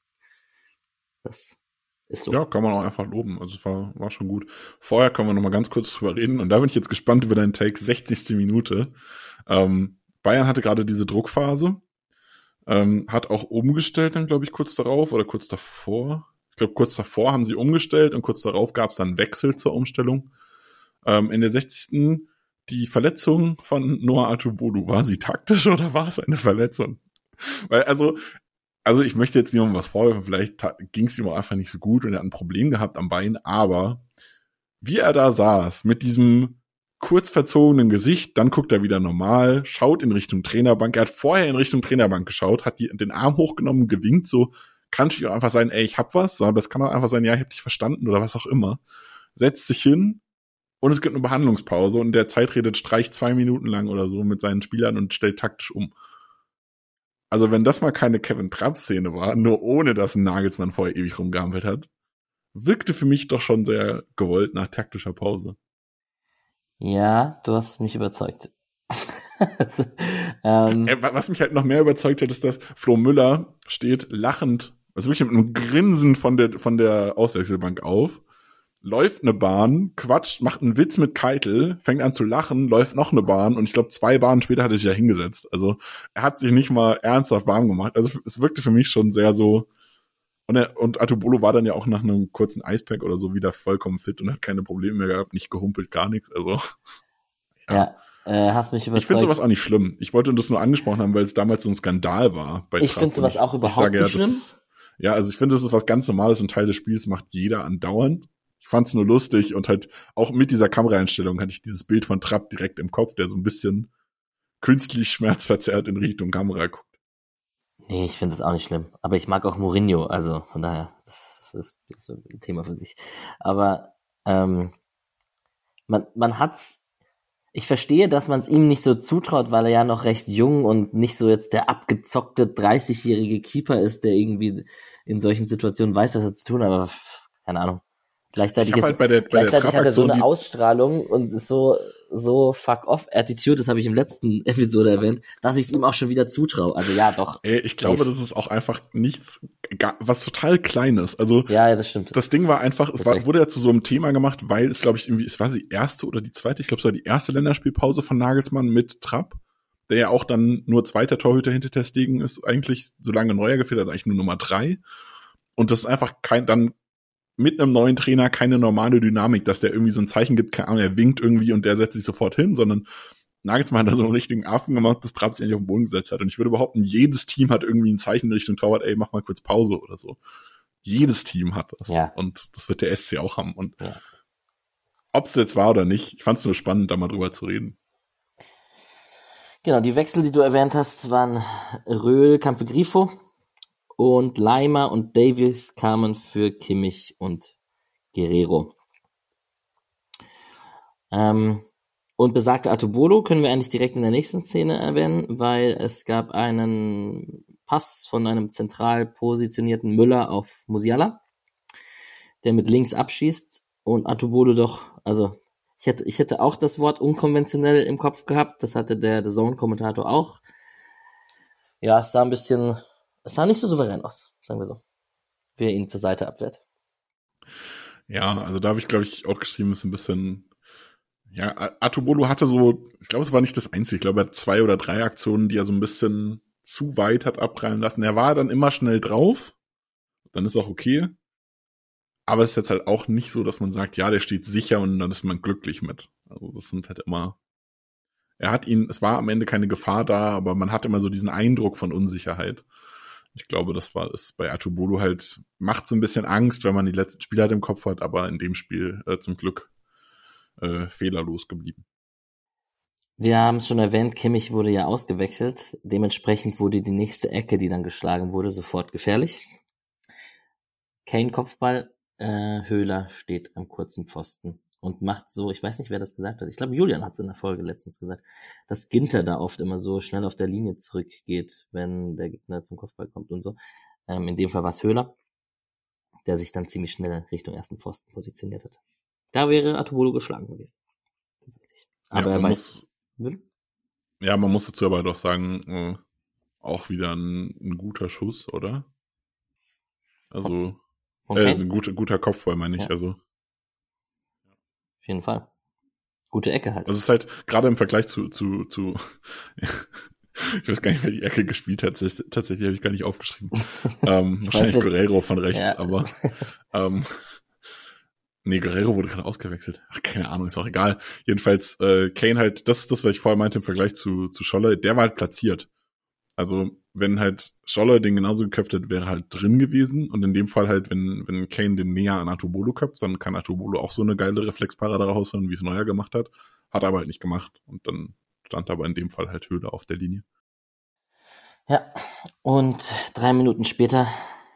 Das ist so. Ja, kann man auch einfach loben. Also es war, war schon gut. Vorher können wir noch mal ganz kurz drüber reden. Und da bin ich jetzt gespannt über deinen Take. sechzigste Minute. Ähm, Bayern hatte gerade diese Druckphase. Ähm, hat auch umgestellt dann, glaube ich, kurz darauf oder kurz davor. Ich glaube, kurz davor haben sie umgestellt und kurz darauf gab es dann Wechsel zur Umstellung. Ähm, in der sechzigsten Die Verletzung von Noah Atubolu, war sie taktisch oder war es eine Verletzung? Weil, also, also ich möchte jetzt niemandem was vorwerfen, vielleicht ging es ihm auch einfach nicht so gut und er hat ein Problem gehabt am Bein, aber wie er da saß, mit diesem kurz verzogenen Gesicht, dann guckt er wieder normal, schaut in Richtung Trainerbank, er hat vorher in Richtung Trainerbank geschaut, hat die, den Arm hochgenommen, gewinkt, so, kann ich auch einfach sein, ey, ich hab was, aber es kann auch einfach sein, ja, ich hab dich verstanden oder was auch immer, setzt sich hin, und es gibt eine Behandlungspause und in der Zeit redet Streich zwei Minuten lang oder so mit seinen Spielern und stellt taktisch um. Also wenn das mal keine Kevin-Trapp-Szene war, nur ohne dass ein Nagelsmann vorher ewig rumgehampelt hat, wirkte für mich doch schon sehr gewollt nach taktischer Pause. Ja, du hast mich überzeugt. ähm, Was mich halt noch mehr überzeugt hat, ist, dass Flo Müller steht lachend, also wirklich mit einem Grinsen von der, von der Auswechselbank auf, läuft eine Bahn, quatscht, macht einen Witz mit Keitel, fängt an zu lachen, läuft noch eine Bahn und ich glaube, zwei Bahnen später hat er sich ja hingesetzt. Also er hat sich nicht mal ernsthaft warm gemacht. Also es wirkte für mich schon sehr so, Und, er, und Atubolo war dann ja auch nach einem kurzen Icepack oder so wieder vollkommen fit und hat keine Probleme mehr gehabt, nicht gehumpelt, gar nichts. Also ja, ja äh, hast mich überzeugt. Ich finde sowas auch nicht schlimm. Ich wollte das nur angesprochen haben, weil es damals so ein Skandal war. Bei ich finde sowas ich, auch überhaupt sage, nicht ja, schlimm. Ist, ja, also ich finde, das ist was ganz Normales, ein Teil des Spiels macht jeder andauernd. Ich fand es nur lustig und halt auch mit dieser Kameraeinstellung hatte ich dieses Bild von Trapp direkt im Kopf, der so ein bisschen künstlich schmerzverzerrt in Richtung Kamera guckt. Nee, ich finde das auch nicht schlimm. Aber ich mag auch Mourinho, also von daher, das ist, das ist so ein Thema für sich. Aber ähm, man, man hat's, ich verstehe, dass man es ihm nicht so zutraut, weil er ja noch recht jung und nicht so jetzt der abgezockte dreißigjährige Keeper ist, der irgendwie in solchen Situationen weiß, was er zu tun hat, aber keine Ahnung. Gleichzeitig, ist, halt bei der, bei gleichzeitig der hat er so eine Ausstrahlung und ist so so fuck-off-Attitude, das habe ich im letzten Episode erwähnt, dass ich es ihm auch schon wieder zutraue. Also ja, doch. Ey, ich safe. glaube, das ist auch einfach nichts, was total Kleines. Also ja, ja, das stimmt. Das Ding war einfach, es war, wurde ja zu so einem Thema gemacht, weil es, glaube ich, irgendwie, es war die erste oder die zweite, ich glaube, es war die erste Länderspielpause von Nagelsmann mit Trapp, der ja auch dann nur zweiter Torhüter hinter Ter Stegen ist, eigentlich, solange Neuer gefehlt, also eigentlich nur Nummer drei. Und das ist einfach kein, dann mit einem neuen Trainer keine normale Dynamik, dass der irgendwie so ein Zeichen gibt, keine Ahnung, er winkt irgendwie und der setzt sich sofort hin, sondern Nagelsmann hat da so einen richtigen Affen gemacht, bis Trapp sich eigentlich auf den Boden gesetzt hat. Und ich würde behaupten, jedes Team hat irgendwie ein Zeichen in Richtung Torwart, ey, mach mal kurz Pause oder so. Jedes Team hat das. Ja. Und das wird der S C auch haben. Und ja. ob es jetzt war oder nicht, ich fand es nur spannend, da mal drüber zu reden. Genau, die Wechsel, die du erwähnt hast, waren Röhl kam für Grifo und Leimer und Davies kamen für Kimmich und Guerrero. Ähm, und besagte Atubolo können wir eigentlich direkt in der nächsten Szene erwähnen, weil es gab einen Pass von einem zentral positionierten Müller auf Musiala, der mit links abschießt und Atubolo doch, also ich hätte, ich hätte auch das Wort unkonventionell im Kopf gehabt, das hatte der The Zone-Kommentator auch. Ja, es sah ein bisschen, es sah nicht so souverän aus, sagen wir so, wie er ihn zur Seite abwehrt. Ja, also da habe ich, glaube ich, auch geschrieben, ist ein bisschen, ja, Atubolo hatte so, ich glaube, es war nicht das Einzige, ich glaube, er hat zwei oder drei Aktionen, die er so ein bisschen zu weit hat abprallen lassen. Er war dann immer schnell drauf, dann ist auch okay. Aber es ist jetzt halt auch nicht so, dass man sagt, ja, der steht sicher und dann ist man glücklich mit. Also das sind halt immer, er hat ihn, es war am Ende keine Gefahr da, aber man hat immer so diesen Eindruck von Unsicherheit. Ich glaube, das war es bei Atubolo halt, macht so ein bisschen Angst, wenn man die letzten Spiele halt im Kopf hat, aber in dem Spiel äh, zum Glück äh, fehlerlos geblieben. Wir haben es schon erwähnt, Kimmich wurde ja ausgewechselt. Dementsprechend wurde die nächste Ecke, die dann geschlagen wurde, sofort gefährlich. Kane Kopfball, äh, Höhler steht am kurzen Pfosten und macht so, ich weiß nicht, wer das gesagt hat, ich glaube, Julian hat es in der Folge letztens gesagt, dass Ginter da oft immer so schnell auf der Linie zurückgeht, wenn der Gegner zum Kopfball kommt und so. Ähm, in dem Fall war es Höhler, der sich dann ziemlich schnell Richtung ersten Pfosten positioniert hat. Da wäre Atubolo geschlagen gewesen. Tatsächlich. Aber ja, er weiß... Muss, ja, man muss dazu aber doch sagen, äh, auch wieder ein, ein guter Schuss, oder? Also... Äh, ein guter, guter Kopfball, meine ich. Ja. Also. Auf jeden Fall. Gute Ecke halt. Also es ist halt, gerade im Vergleich zu, zu, zu ich weiß gar nicht, wer die Ecke gespielt hat. Tatsächlich habe ich gar nicht aufgeschrieben. ähm, wahrscheinlich weiß, Guerrero von rechts, ja. aber ähm, nee, Guerrero wurde gerade ausgewechselt. Ach, keine Ahnung, ist auch egal. Jedenfalls, äh, Kane halt, das ist das, was ich vorher meinte im Vergleich zu, zu Scholle, der war halt platziert. Also, wenn halt Scholler den genauso geköpft hat, wäre halt drin gewesen. Und in dem Fall halt, wenn wenn Kane den näher an Atubolo köpft, dann kann Atubolo auch so eine geile Reflexparade raushauen, wie es Neuer gemacht hat. Hat er aber halt nicht gemacht. Und dann stand aber in dem Fall halt Höhler auf der Linie. Ja, und drei Minuten später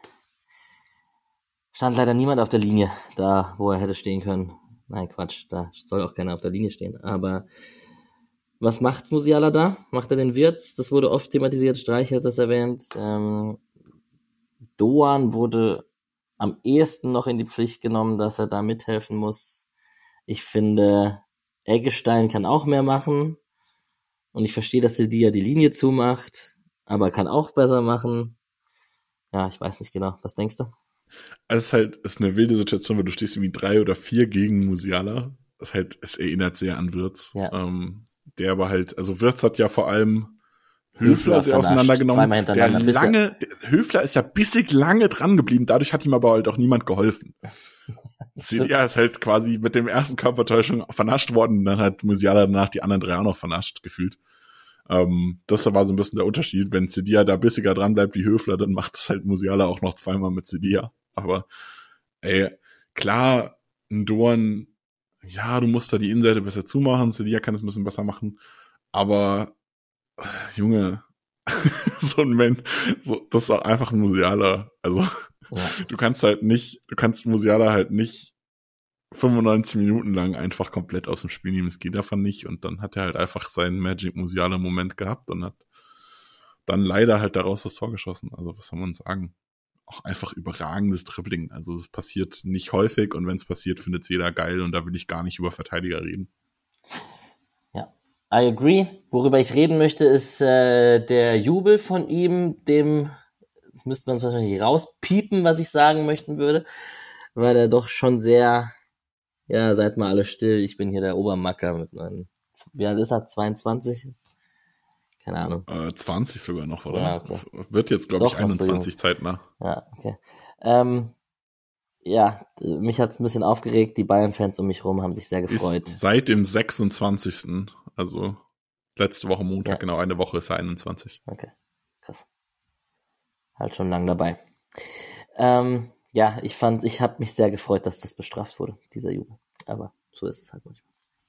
stand leider niemand auf der Linie, da wo er hätte stehen können. Nein, Quatsch, da soll auch keiner auf der Linie stehen. Aber was macht Musiala da? Macht er den Wirtz? Das wurde oft thematisiert, Streich hat das erwähnt. Ähm, Doan wurde am ehesten noch in die Pflicht genommen, dass er da mithelfen muss. Ich finde, Eggestein kann auch mehr machen. Und ich verstehe, dass er die ja die Linie zumacht, aber kann auch besser machen. Ja, ich weiß nicht genau. Was denkst du? Also es ist halt, es ist eine wilde Situation, weil du stehst irgendwie drei oder vier gegen Musiala. Das ist halt, es erinnert sehr an Wirtz. Ja. Ähm, der aber halt, also Wirtz hat ja vor allem Höfler ist ja auseinandergenommen. Der lange, der Höfler ist ja bissig lange dran geblieben, dadurch hat ihm aber halt auch niemand geholfen. Syedilla ist halt quasi mit dem ersten Körpertäuschung vernascht worden, und dann hat Musiala danach die anderen drei auch noch vernascht, gefühlt. Ähm, das war so ein bisschen der Unterschied. Wenn Syedilla da bissiger dran bleibt wie Höfler, dann macht es halt Musiala auch noch zweimal mit Syedilla. Aber, ey, klar, ein Doan, ja, du musst da die Innenseite besser zumachen, Syedilla kann es ein bisschen besser machen, aber, äh, Junge, so ein Mensch, so, das ist auch einfach ein Musiala. Also, ja. du kannst halt nicht, du kannst Musiala halt nicht fünfundneunzig Minuten lang einfach komplett aus dem Spiel nehmen. Es geht davon nicht. Und dann hat er halt einfach seinen Magic Musiala-Moment gehabt und hat dann leider halt daraus das Tor geschossen. Also, was soll man sagen? Auch einfach überragendes Dribbling. Also, es passiert nicht häufig, und wenn es passiert, findet es jeder geil, und da will ich gar nicht über Verteidiger reden. Ja, I agree. Worüber ich reden möchte, ist äh, der Jubel von ihm, dem, das müsste man wahrscheinlich rauspiepen, was ich sagen möchten würde, weil er doch schon sehr, ja, seid mal alle still, ich bin hier der Obermacker mit meinen, wie alt ist er, zweiundzwanzig? Keine Ahnung. Äh, zwanzig sogar noch, oder? Ja, okay. Das wird jetzt, glaube ich, einundzwanzig so zeitnah. Ja, okay. Ähm, ja, mich hat's ein bisschen aufgeregt, die Bayern-Fans um mich rum haben sich sehr gefreut. Ist seit dem sechsundzwanzigsten Also letzte Woche Montag, ja. Genau, eine Woche ist er einundzwanzig. Okay, krass. Halt schon lang dabei. Ähm, ja, ich fand, ich habe mich sehr gefreut, dass das bestraft wurde, dieser Jubel. Aber so ist es halt manchmal.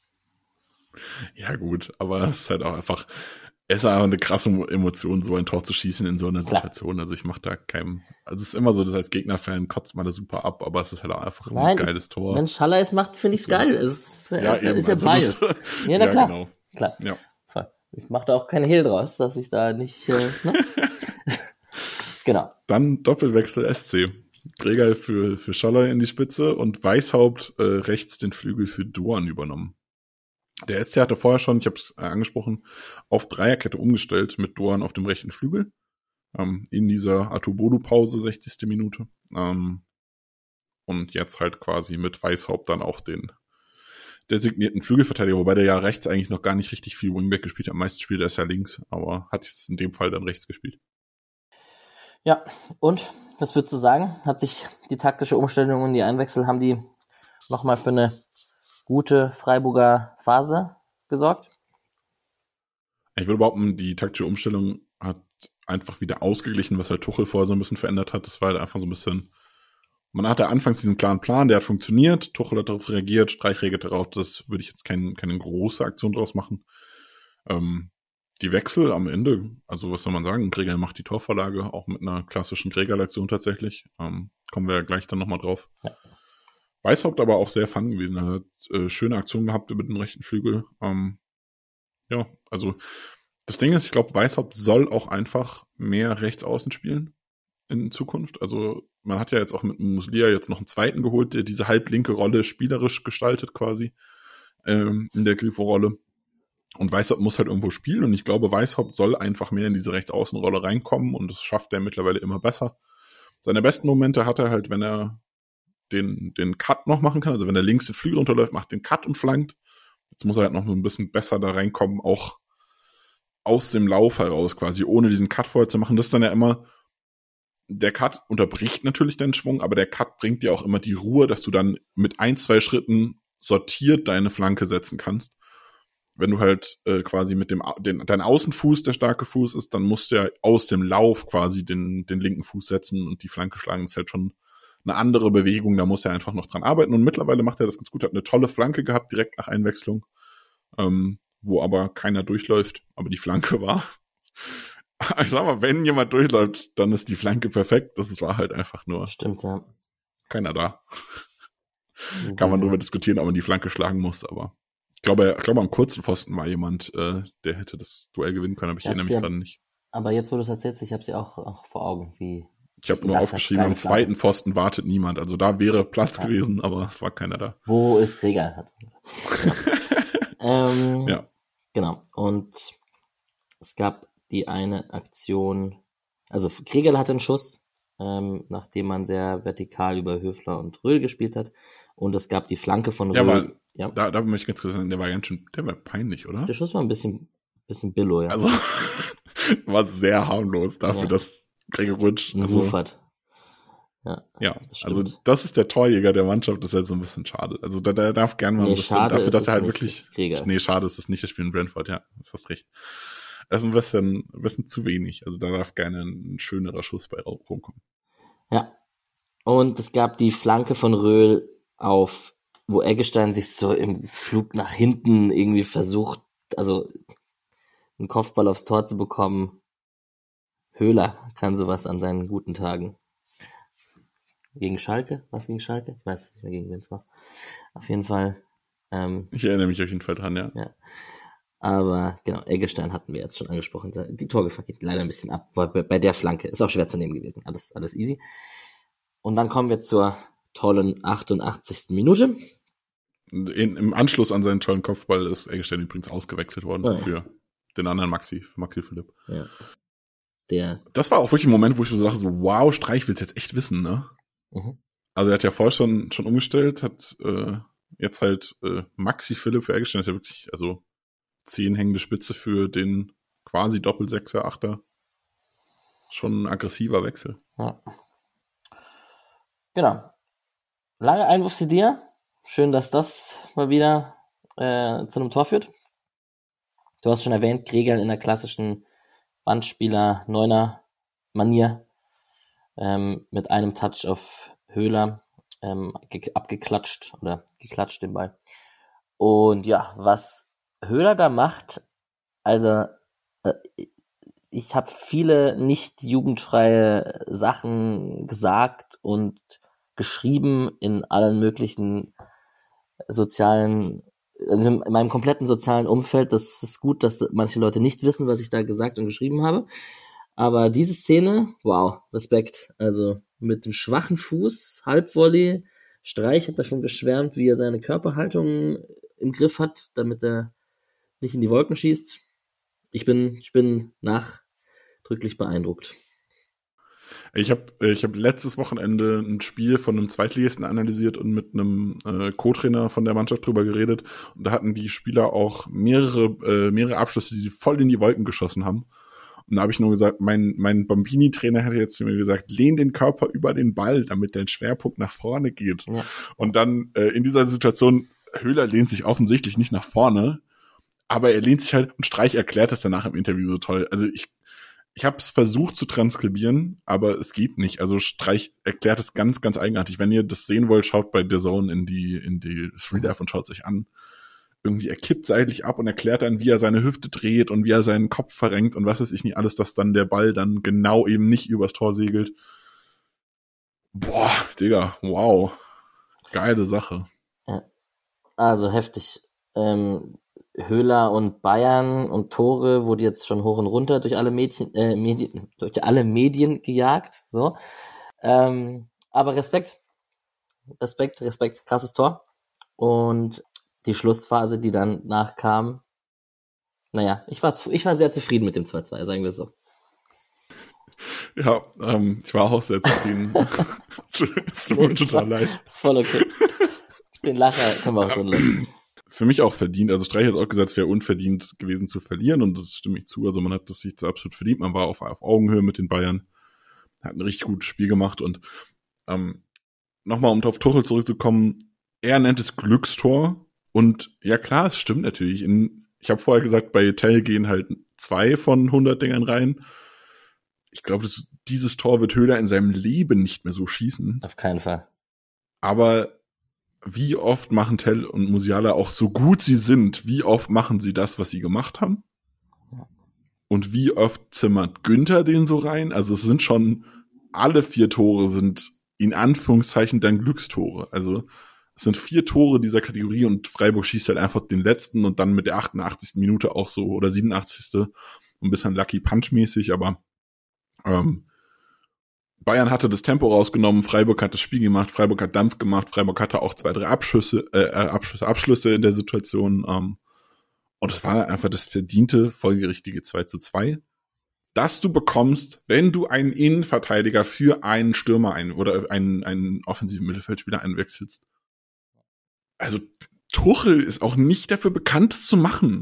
Ja gut, aber es ist halt auch einfach, es ist einfach eine krasse Emotion, so ein Tor zu schießen in so einer Klar. Situation. Also ich mache da keinem, also es ist immer so, dass als Gegnerfan kotzt man da super ab, aber es ist halt auch einfach ein Nein, geiles ich, Tor. Wenn Schaller es macht, finde ich's geil. Es ist ja, ja, ist, ist ja also biased. Das, ja, na ja, klar. Genau. Klar. Ja. Voll. Ich mache da auch keinen Hehl draus, dass ich da nicht, äh, ne? Genau. Dann Doppelwechsel S C. Gregal für, für Schaller in die Spitze und Weishaupt äh, rechts den Flügel für Doan übernommen. Der S C hatte vorher schon, ich habe es äh, angesprochen, auf Dreierkette umgestellt mit Doan auf dem rechten Flügel. Ähm, in dieser Atubodu-Pause, sechzigste Minute. Ähm, und jetzt halt quasi mit Weishaupt dann auch den designierten Flügelverteidiger, wobei der ja rechts eigentlich noch gar nicht richtig viel Wingback gespielt hat. Am meisten spielt er es ja links, aber hat jetzt in dem Fall dann rechts gespielt. Ja, und was würdest du sagen? Hat sich die taktische Umstellung und die Einwechsel, haben die nochmal für eine gute Freiburger Phase gesorgt? Ich würde behaupten, die taktische Umstellung hat einfach wieder ausgeglichen, was halt Tuchel vorher so ein bisschen verändert hat. Das war halt einfach so ein bisschen, man hatte anfangs diesen klaren Plan, der hat funktioniert, Tuchel hat darauf reagiert, Streich reagiert darauf, das würde ich jetzt kein, keine große Aktion draus machen. Ähm, Die Wechsel am Ende, also was soll man sagen, Gregal macht die Torvorlage, auch mit einer klassischen Gregal-Aktion tatsächlich. Ähm, kommen wir ja gleich dann nochmal drauf. Ja. Weishaupt aber auch sehr fun gewesen, er hat äh, schöne Aktionen gehabt mit dem rechten Flügel. Ähm, ja, also das Ding ist, ich glaube, Weishaupt soll auch einfach mehr rechts außen spielen in Zukunft. Also man hat ja jetzt auch mit Muslia jetzt noch einen zweiten geholt, der diese halblinke Rolle spielerisch gestaltet quasi ähm, in der Grifo-Rolle. Und Weishaupt muss halt irgendwo spielen, und ich glaube, Weishaupt soll einfach mehr in diese Rechtsaußenrolle reinkommen, und das schafft er mittlerweile immer besser. Seine besten Momente hat er halt, wenn er den den Cut noch machen kann, also wenn er links den Flügel runterläuft, macht den Cut und flankt. Jetzt muss er halt noch so ein bisschen besser da reinkommen, auch aus dem Lauf heraus quasi, ohne diesen Cut vorher zu machen. Das ist dann ja immer, der Cut unterbricht natürlich den Schwung, aber der Cut bringt dir auch immer die Ruhe, dass du dann mit ein, zwei Schritten sortiert deine Flanke setzen kannst. Wenn du halt äh, quasi mit dem den, dein Außenfuß der starke Fuß ist, dann musst du ja aus dem Lauf quasi den den linken Fuß setzen und die Flanke schlagen. Das ist halt schon eine andere Bewegung, da muss er einfach noch dran arbeiten, und mittlerweile macht er das ganz gut. Hat eine tolle Flanke gehabt, direkt nach Einwechslung, ähm, wo aber keiner durchläuft, aber die Flanke war, ich sag mal, wenn jemand durchläuft, dann ist die Flanke perfekt. Das war halt einfach nur Stimmt, ja. Keiner da. Kann man darüber diskutieren, ob man die Flanke schlagen muss, aber Ich glaube, ich glaube, am kurzen Pfosten war jemand, äh, der hätte das Duell gewinnen können, aber ich, ich erinnere mich gerade nicht. Aber jetzt, wo du es erzählst, ich habe sie auch, auch vor Augen. Wie ich habe nur aufgeschrieben, am zweiten Pfosten wartet niemand. Also da wäre Platz ja. gewesen, aber es war keiner da. Wo ist Gregal? ähm, ja. Genau. Und es gab die eine Aktion, also Gregal hatte einen Schuss, ähm, nachdem man sehr vertikal über Höfler und Röhl gespielt hat. Und es gab die Flanke von Röhl. Ja, ja. Da, da möchte ich ganz kurz sagen, der war ganz schön, der war peinlich, oder? Der Schuss war ein bisschen, bisschen billo, ja. Also, war sehr harmlos dafür, ja. dass Gregoritsch also, wuffert. Ja, ja das also das ist der Torjäger der Mannschaft, das ist halt so ein bisschen schade. Also da, da darf gerne mal nee, ein bisschen, dafür, dass er halt nicht, wirklich, nee, schade ist es nicht, er spielt in Brentford, ja, das hast recht. Das ist ein bisschen, ein bisschen zu wenig, also da darf gerne ein schönerer Schuss bei rumkommen. Ja, und es gab die Flanke von Röhl auf, wo Eggestein sich so im Flug nach hinten irgendwie versucht, also einen Kopfball aufs Tor zu bekommen. Höhler kann sowas an seinen guten Tagen. Gegen Schalke? Was gegen Schalke? Ich weiß nicht mehr, gegen wen es war. Auf jeden Fall. Ähm, ich erinnere mich auf jeden Fall dran, ja. ja. Aber genau, Eggestein hatten wir jetzt schon angesprochen. Die Torgefahr geht leider ein bisschen ab, weil bei der Flanke ist auch schwer zu nehmen gewesen. Alles, alles easy. Und dann kommen wir zur tollen achtundachtzigsten Minute. In, Im Anschluss an seinen tollen Kopfball ist Eggestein übrigens ausgewechselt worden oh, ja. für den anderen Maxi, für Maxi Philipp. Ja. Der. Das war auch wirklich ein Moment, wo ich so dachte, so, wow, Streich will's jetzt echt wissen, ne? Mhm. Also er hat ja vorher schon, schon umgestellt, hat äh, jetzt halt äh, Maxi Philipp für Eggestein, ist ja wirklich, also zehn hängende Spitze für den quasi Doppelsechser, Achter. Schon ein aggressiver Wechsel. Ja. Genau. Lange Einwurf zu dir. Schön, dass das mal wieder äh, zu einem Tor führt. Du hast schon erwähnt, Gregerl in der klassischen Bandspieler-Neuner-Manier ähm, mit einem Touch auf Höhler ähm, ge- abgeklatscht oder geklatscht den Ball. Und ja, was Höhler da macht, also äh, ich habe viele nicht jugendfreie Sachen gesagt und geschrieben in allen möglichen sozialen, also in meinem kompletten sozialen Umfeld. Das ist gut, dass manche Leute nicht wissen, was ich da gesagt und geschrieben habe. Aber diese Szene, wow, Respekt. Also mit dem schwachen Fuß, Halbvolley, Streich hat davon geschwärmt, wie er seine Körperhaltung im Griff hat, damit er nicht in die Wolken schießt. Ich bin, ich bin nachdrücklich beeindruckt. Ich habe ich hab letztes Wochenende ein Spiel von einem Zweitligisten analysiert und mit einem äh, Co-Trainer von der Mannschaft drüber geredet. Und da hatten die Spieler auch mehrere äh, mehrere Abschlüsse, die sie voll in die Wolken geschossen haben. Und da habe ich nur gesagt, mein mein Bambini-Trainer hätte jetzt zu mir gesagt, lehn den Körper über den Ball, damit der Schwerpunkt nach vorne geht. Ja. Und dann äh, in dieser Situation, Höhler lehnt sich offensichtlich nicht nach vorne, aber er lehnt sich halt, und Streich erklärt das danach im Interview so toll. Also ich Ich habe es versucht zu transkribieren, aber es geht nicht. Also Streich erklärt es ganz, ganz eigenartig. Wenn ihr das sehen wollt, schaut bei The Zone in die in die Three Dive und schaut sich an. Irgendwie er kippt seitlich ab und erklärt dann, wie er seine Hüfte dreht und wie er seinen Kopf verrenkt und was weiß ich nicht alles, dass dann der Ball dann genau eben nicht übers Tor segelt. Boah, Digga, wow. Geile Sache. Ja. Also heftig. Ähm Höhler und Bayern und Tore wurde jetzt schon hoch und runter durch alle Medien, äh, Medien, durch alle Medien gejagt, so. Ähm, aber Respekt, Respekt, Respekt, krasses Tor. Und die Schlussphase, die dann nachkam, naja, ich war, ich war sehr zufrieden mit dem zwei zwei, sagen wir es so. Ja, ähm, ich war auch sehr zufrieden. Es tut mir total leid. Ist voll okay. Den Lacher können wir auch drin lassen. Für mich auch verdient. Also Streich hat auch gesagt, es wäre unverdient gewesen zu verlieren und das stimme ich zu. Also man hat das sich absolut verdient. Man war auf, auf Augenhöhe mit den Bayern, hat ein richtig gutes Spiel gemacht und ähm, nochmal, um auf Tuchel zurückzukommen, er nennt es Glückstor und ja klar, es stimmt natürlich. In, ich habe vorher gesagt, bei Tell gehen halt zwei von hundert Dingern rein. Ich glaube, dieses Tor wird Höhler in seinem Leben nicht mehr so schießen. Auf keinen Fall. Aber wie oft machen Tell und Musiala, auch so gut sie sind, wie oft machen sie das, was sie gemacht haben? Und wie oft zimmert Günther den so rein? Also es sind schon, alle vier Tore sind in Anführungszeichen dann Glückstore. Also es sind vier Tore dieser Kategorie und Freiburg schießt halt einfach den letzten und dann mit der achtundachtzigsten Minute auch so, oder siebenundachtzigsten ein bisschen Lucky Punch mäßig, aber ähm, Bayern hatte das Tempo rausgenommen, Freiburg hat das Spiel gemacht, Freiburg hat Dampf gemacht, Freiburg hatte auch zwei, drei Abschüsse, äh, Abschüsse, Abschlüsse in der Situation. Ähm, und es war einfach das verdiente, folgerichtige zwei zu zwei, das du bekommst, wenn du einen Innenverteidiger für einen Stürmer ein oder einen, einen offensiven Mittelfeldspieler einwechselst. Also Tuchel ist auch nicht dafür bekannt, das zu machen.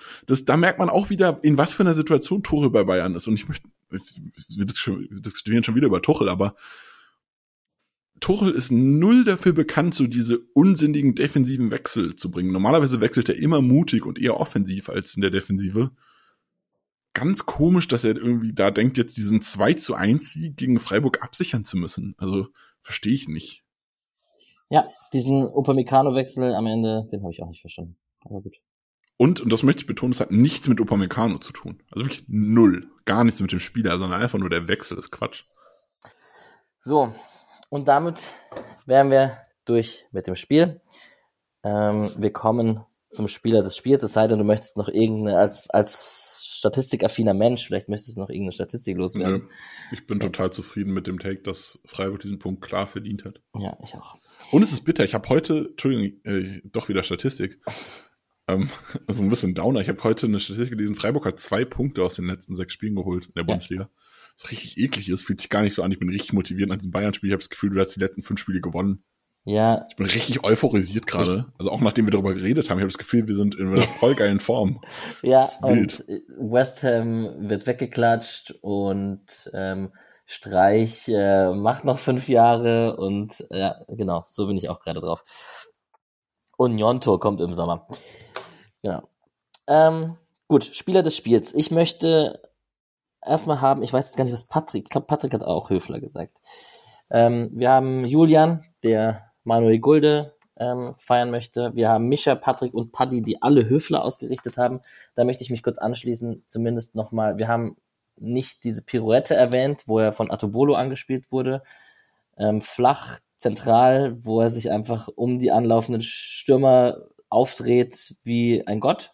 das, da merkt man auch wieder, in was für einer Situation Tuchel bei Bayern ist. Und ich möchte, wir diskutieren schon wieder über Tuchel, aber Tuchel ist null dafür bekannt, so diese unsinnigen defensiven Wechsel zu bringen. Normalerweise wechselt er immer mutig und eher offensiv als in der Defensive. Ganz komisch, dass er irgendwie da denkt, jetzt diesen zwei zu eins Sieg gegen Freiburg absichern zu müssen. Also, verstehe ich nicht. Ja, diesen Upamecano-Wechsel am Ende, den habe ich auch nicht verstanden. Aber gut. Und, und das möchte ich betonen, es hat nichts mit Upamecano zu tun. Also wirklich null. Gar nichts mit dem Spieler, sondern einfach nur der Wechsel, das ist Quatsch. So, und damit wären wir durch mit dem Spiel. Ähm, wir kommen zum Spieler des Spiels, es sei denn, du möchtest noch irgendeine, als, als statistikaffiner Mensch, vielleicht möchtest du noch irgendeine Statistik loswerden. Nö, ich bin ja. total zufrieden mit dem Take, dass Freiburg diesen Punkt klar verdient hat. Ja, ich auch. Und es ist bitter, ich habe heute, Entschuldigung, äh, doch wieder Statistik, ähm, also ein bisschen Downer, ich habe heute eine Statistik gelesen, Freiburg hat zwei Punkte aus den letzten sechs Spielen geholt in der ja. Bundesliga. Was richtig eklig ist, fühlt sich gar nicht so an, ich bin richtig motiviert nach diesem Bayern-Spiel, ich habe das Gefühl, du hast die letzten fünf Spiele gewonnen. Ja. Ich bin richtig euphorisiert gerade. Also auch nachdem wir darüber geredet haben, ich habe das Gefühl, wir sind in einer voll geilen Form. Ja, und West Ham wird weggeklatscht und ähm, Streich äh, macht noch fünf Jahre und ja, genau, so bin ich auch gerade drauf. Und Gnonto kommt im Sommer. Genau. Ähm, gut, Spieler des Spiels. Ich möchte erstmal haben, ich weiß jetzt gar nicht, was Patrick, ich glaube, Patrick hat auch Höfler gesagt. Ähm, wir haben Julian, der Manuel Gulde ähm, feiern möchte. Wir haben Mischa, Patrick und Paddy, die alle Höfler ausgerichtet haben. Da möchte ich mich kurz anschließen, zumindest nochmal. Wir haben nicht diese Pirouette erwähnt, wo er von Atobolo angespielt wurde. Ähm, flach, zentral, wo er sich einfach um die anlaufenden Stürmer aufdreht wie ein Gott.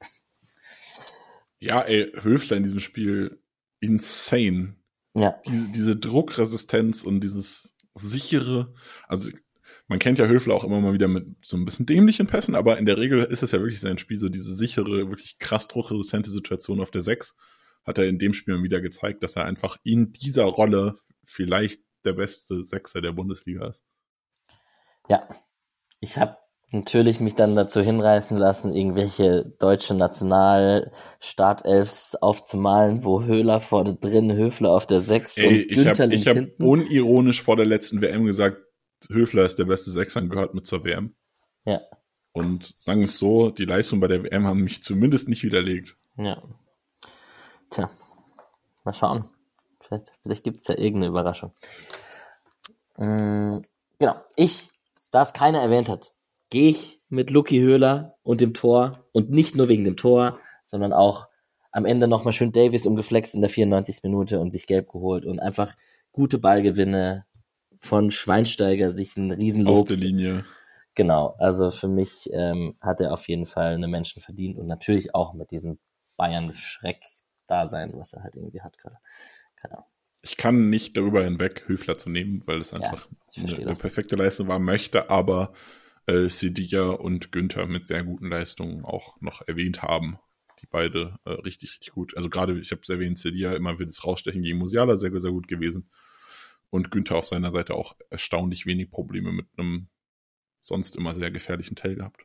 Ja, ey, Höfler in diesem Spiel insane. Ja. Diese, diese Druckresistenz und dieses sichere, also man kennt ja Höfler auch immer mal wieder mit so ein bisschen dämlichen Pässen, aber in der Regel ist es ja wirklich sein Spiel, so diese sichere, wirklich krass druckresistente Situation auf der sechs hat er in dem Spiel mal wieder gezeigt, dass er einfach in dieser Rolle vielleicht der beste Sechser der Bundesliga ist. Ja, ich habe natürlich mich dann dazu hinreißen lassen, irgendwelche deutsche National-Startelfs aufzumalen, wo Höhler vorne drin, Höfler auf der sechs Ey, und Günther links hinten. Ich habe unironisch vor der letzten W M gesagt, Höfler ist der beste Sechser und gehört mit zur W M. Ja. Und sagen es so, die Leistungen bei der W M haben mich zumindest nicht widerlegt. Ja. Tja, mal schauen. Vielleicht, vielleicht gibt es ja irgendeine Überraschung. Mhm, genau, ich, da es keiner erwähnt hat, gehe ich mit Luki Höhler und dem Tor und nicht nur wegen dem Tor, sondern auch am Ende nochmal schön Davies umgeflext in der vierundneunzigsten Minute und sich gelb geholt und einfach gute Ballgewinne von Schweinsteiger, sich ein Riesenlob. Auf der Linie. Genau, also für mich ähm, hat er auf jeden Fall eine Menschen verdient und natürlich auch mit diesem Bayern-Schreck-Dasein, was er halt irgendwie hat gerade. Keine Ahnung. Ich kann nicht darüber hinweg, Höfler zu nehmen, weil es einfach ja, eine, eine perfekte Leistung war, möchte aber äh, Sedilla und Günther mit sehr guten Leistungen auch noch erwähnt haben, die beide äh, richtig, richtig gut, also gerade, ich habe es erwähnt, Sedilla immer für das Rausstechen gegen Musiala sehr, sehr gut gewesen und Günther auf seiner Seite auch erstaunlich wenig Probleme mit einem sonst immer sehr gefährlichen Tell gehabt.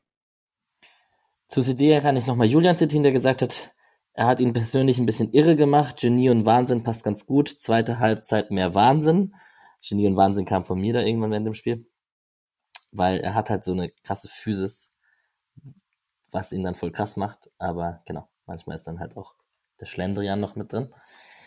Zu Sedilla kann ich nochmal Julian zitieren, der gesagt hat, er hat ihn persönlich ein bisschen irre gemacht. Genie und Wahnsinn passt ganz gut. Zweite Halbzeit mehr Wahnsinn. Genie und Wahnsinn kam von mir da irgendwann während dem Spiel. Weil er hat halt so eine krasse Physis, was ihn dann voll krass macht. Aber genau, manchmal ist dann halt auch der Schlendrian noch mit drin.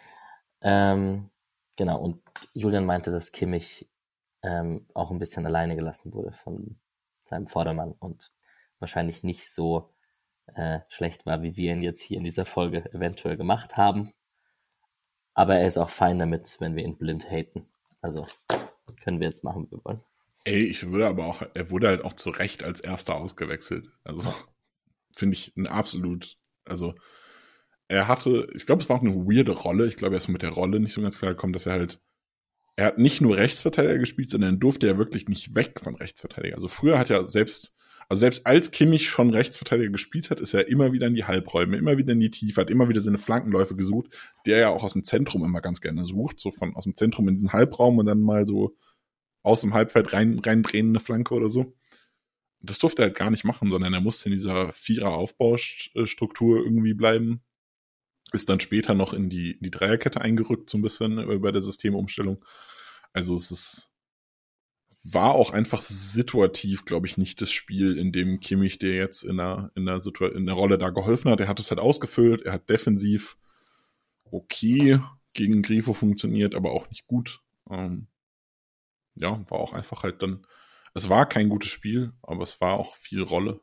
Ähm, genau, und Julian meinte, dass Kimmich ähm, auch ein bisschen alleine gelassen wurde von seinem Vordermann und wahrscheinlich nicht so Äh, schlecht war, wie wir ihn jetzt hier in dieser Folge eventuell gemacht haben. Aber er ist auch fein damit, wenn wir ihn blind haten. Also können wir jetzt machen, wie wir wollen. Ey, ich würde aber auch, er wurde halt auch zu Recht als Erster ausgewechselt. Also finde ich ein absolut, also er hatte, ich glaube, es war auch eine weirde Rolle. Ich glaube, er ist mit der Rolle nicht so ganz klar gekommen, dass er halt, er hat nicht nur Rechtsverteidiger gespielt, sondern durfte er wirklich nicht weg von Rechtsverteidiger. Also früher hat er selbst Also selbst als Kimmich schon Rechtsverteidiger gespielt hat, ist er immer wieder in die Halbräume, immer wieder in die Tiefe, hat immer wieder seine Flankenläufe gesucht, die er ja auch aus dem Zentrum immer ganz gerne sucht, so von aus dem Zentrum in diesen Halbraum und dann mal so aus dem Halbfeld rein reindrehen eine Flanke oder so. das durfte er halt gar nicht machen, sondern er musste in dieser Vierer-Aufbaustruktur irgendwie bleiben. Ist dann später noch in die, in die Dreierkette eingerückt, so ein bisschen bei der Systemumstellung. Also es ist, war auch einfach situativ, glaube ich, nicht das Spiel, in dem Kimmich dir jetzt in der, in der, Situ- in der Rolle da geholfen hat. Er hat es halt ausgefüllt, er hat defensiv okay gegen Grifo funktioniert, aber auch nicht gut. Ähm, ja, war auch einfach halt dann, es war kein gutes Spiel, aber es war auch viel Rolle.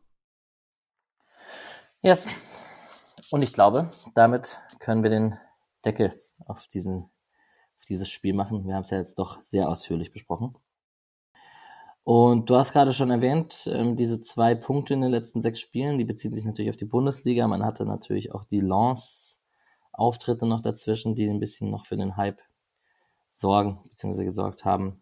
Yes. Und ich glaube, damit können wir den Deckel auf diesen, auf dieses Spiel machen. Wir haben es ja jetzt doch sehr ausführlich besprochen. Und du hast gerade schon erwähnt, ähm, diese zwei Punkte in den letzten sechs Spielen, die beziehen sich natürlich auf die Bundesliga. Man hatte natürlich auch die Lens-Auftritte noch dazwischen, die ein bisschen noch für den Hype sorgen, beziehungsweise gesorgt haben.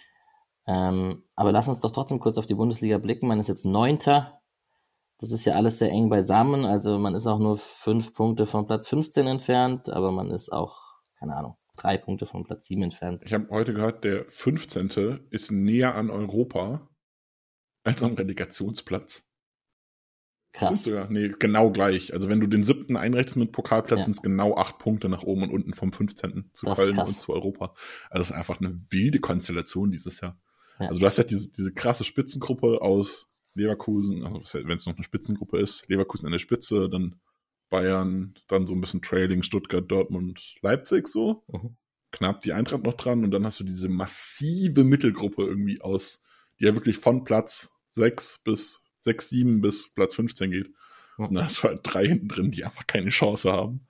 Ähm, aber lass uns doch trotzdem kurz auf die Bundesliga blicken. Man ist jetzt Neunter. Das ist ja alles sehr eng beisammen. Also man ist auch nur fünf Punkte von Platz fünfzehn entfernt, aber man ist auch, keine Ahnung, drei Punkte von Platz sieben entfernt. Ich habe heute gehört, der fünfzehnte ist näher an Europa als am Relegationsplatz. Krass. Sogar, nee, genau gleich. Also wenn du den siebten einrechnest mit Pokalplatz, Ja. sind es genau acht Punkte nach oben und unten vom fünfzehnten zu Das ist Köln krass. und zu Europa. Also das ist einfach eine wilde Konstellation dieses Jahr. Ja. Also du hast ja diese, diese krasse Spitzengruppe aus Leverkusen, also wenn es noch eine Spitzengruppe ist, Leverkusen an der Spitze, dann Bayern, dann so ein bisschen Trailing, Stuttgart, Dortmund, Leipzig so. Mhm. Knapp die Eintracht noch dran und dann hast du diese massive Mittelgruppe irgendwie aus, die ja wirklich von Platz sechs bis sechs, sieben bis Platz fünfzehn geht. Mhm. Und da hast du halt drei hinten drin, die einfach keine Chance haben.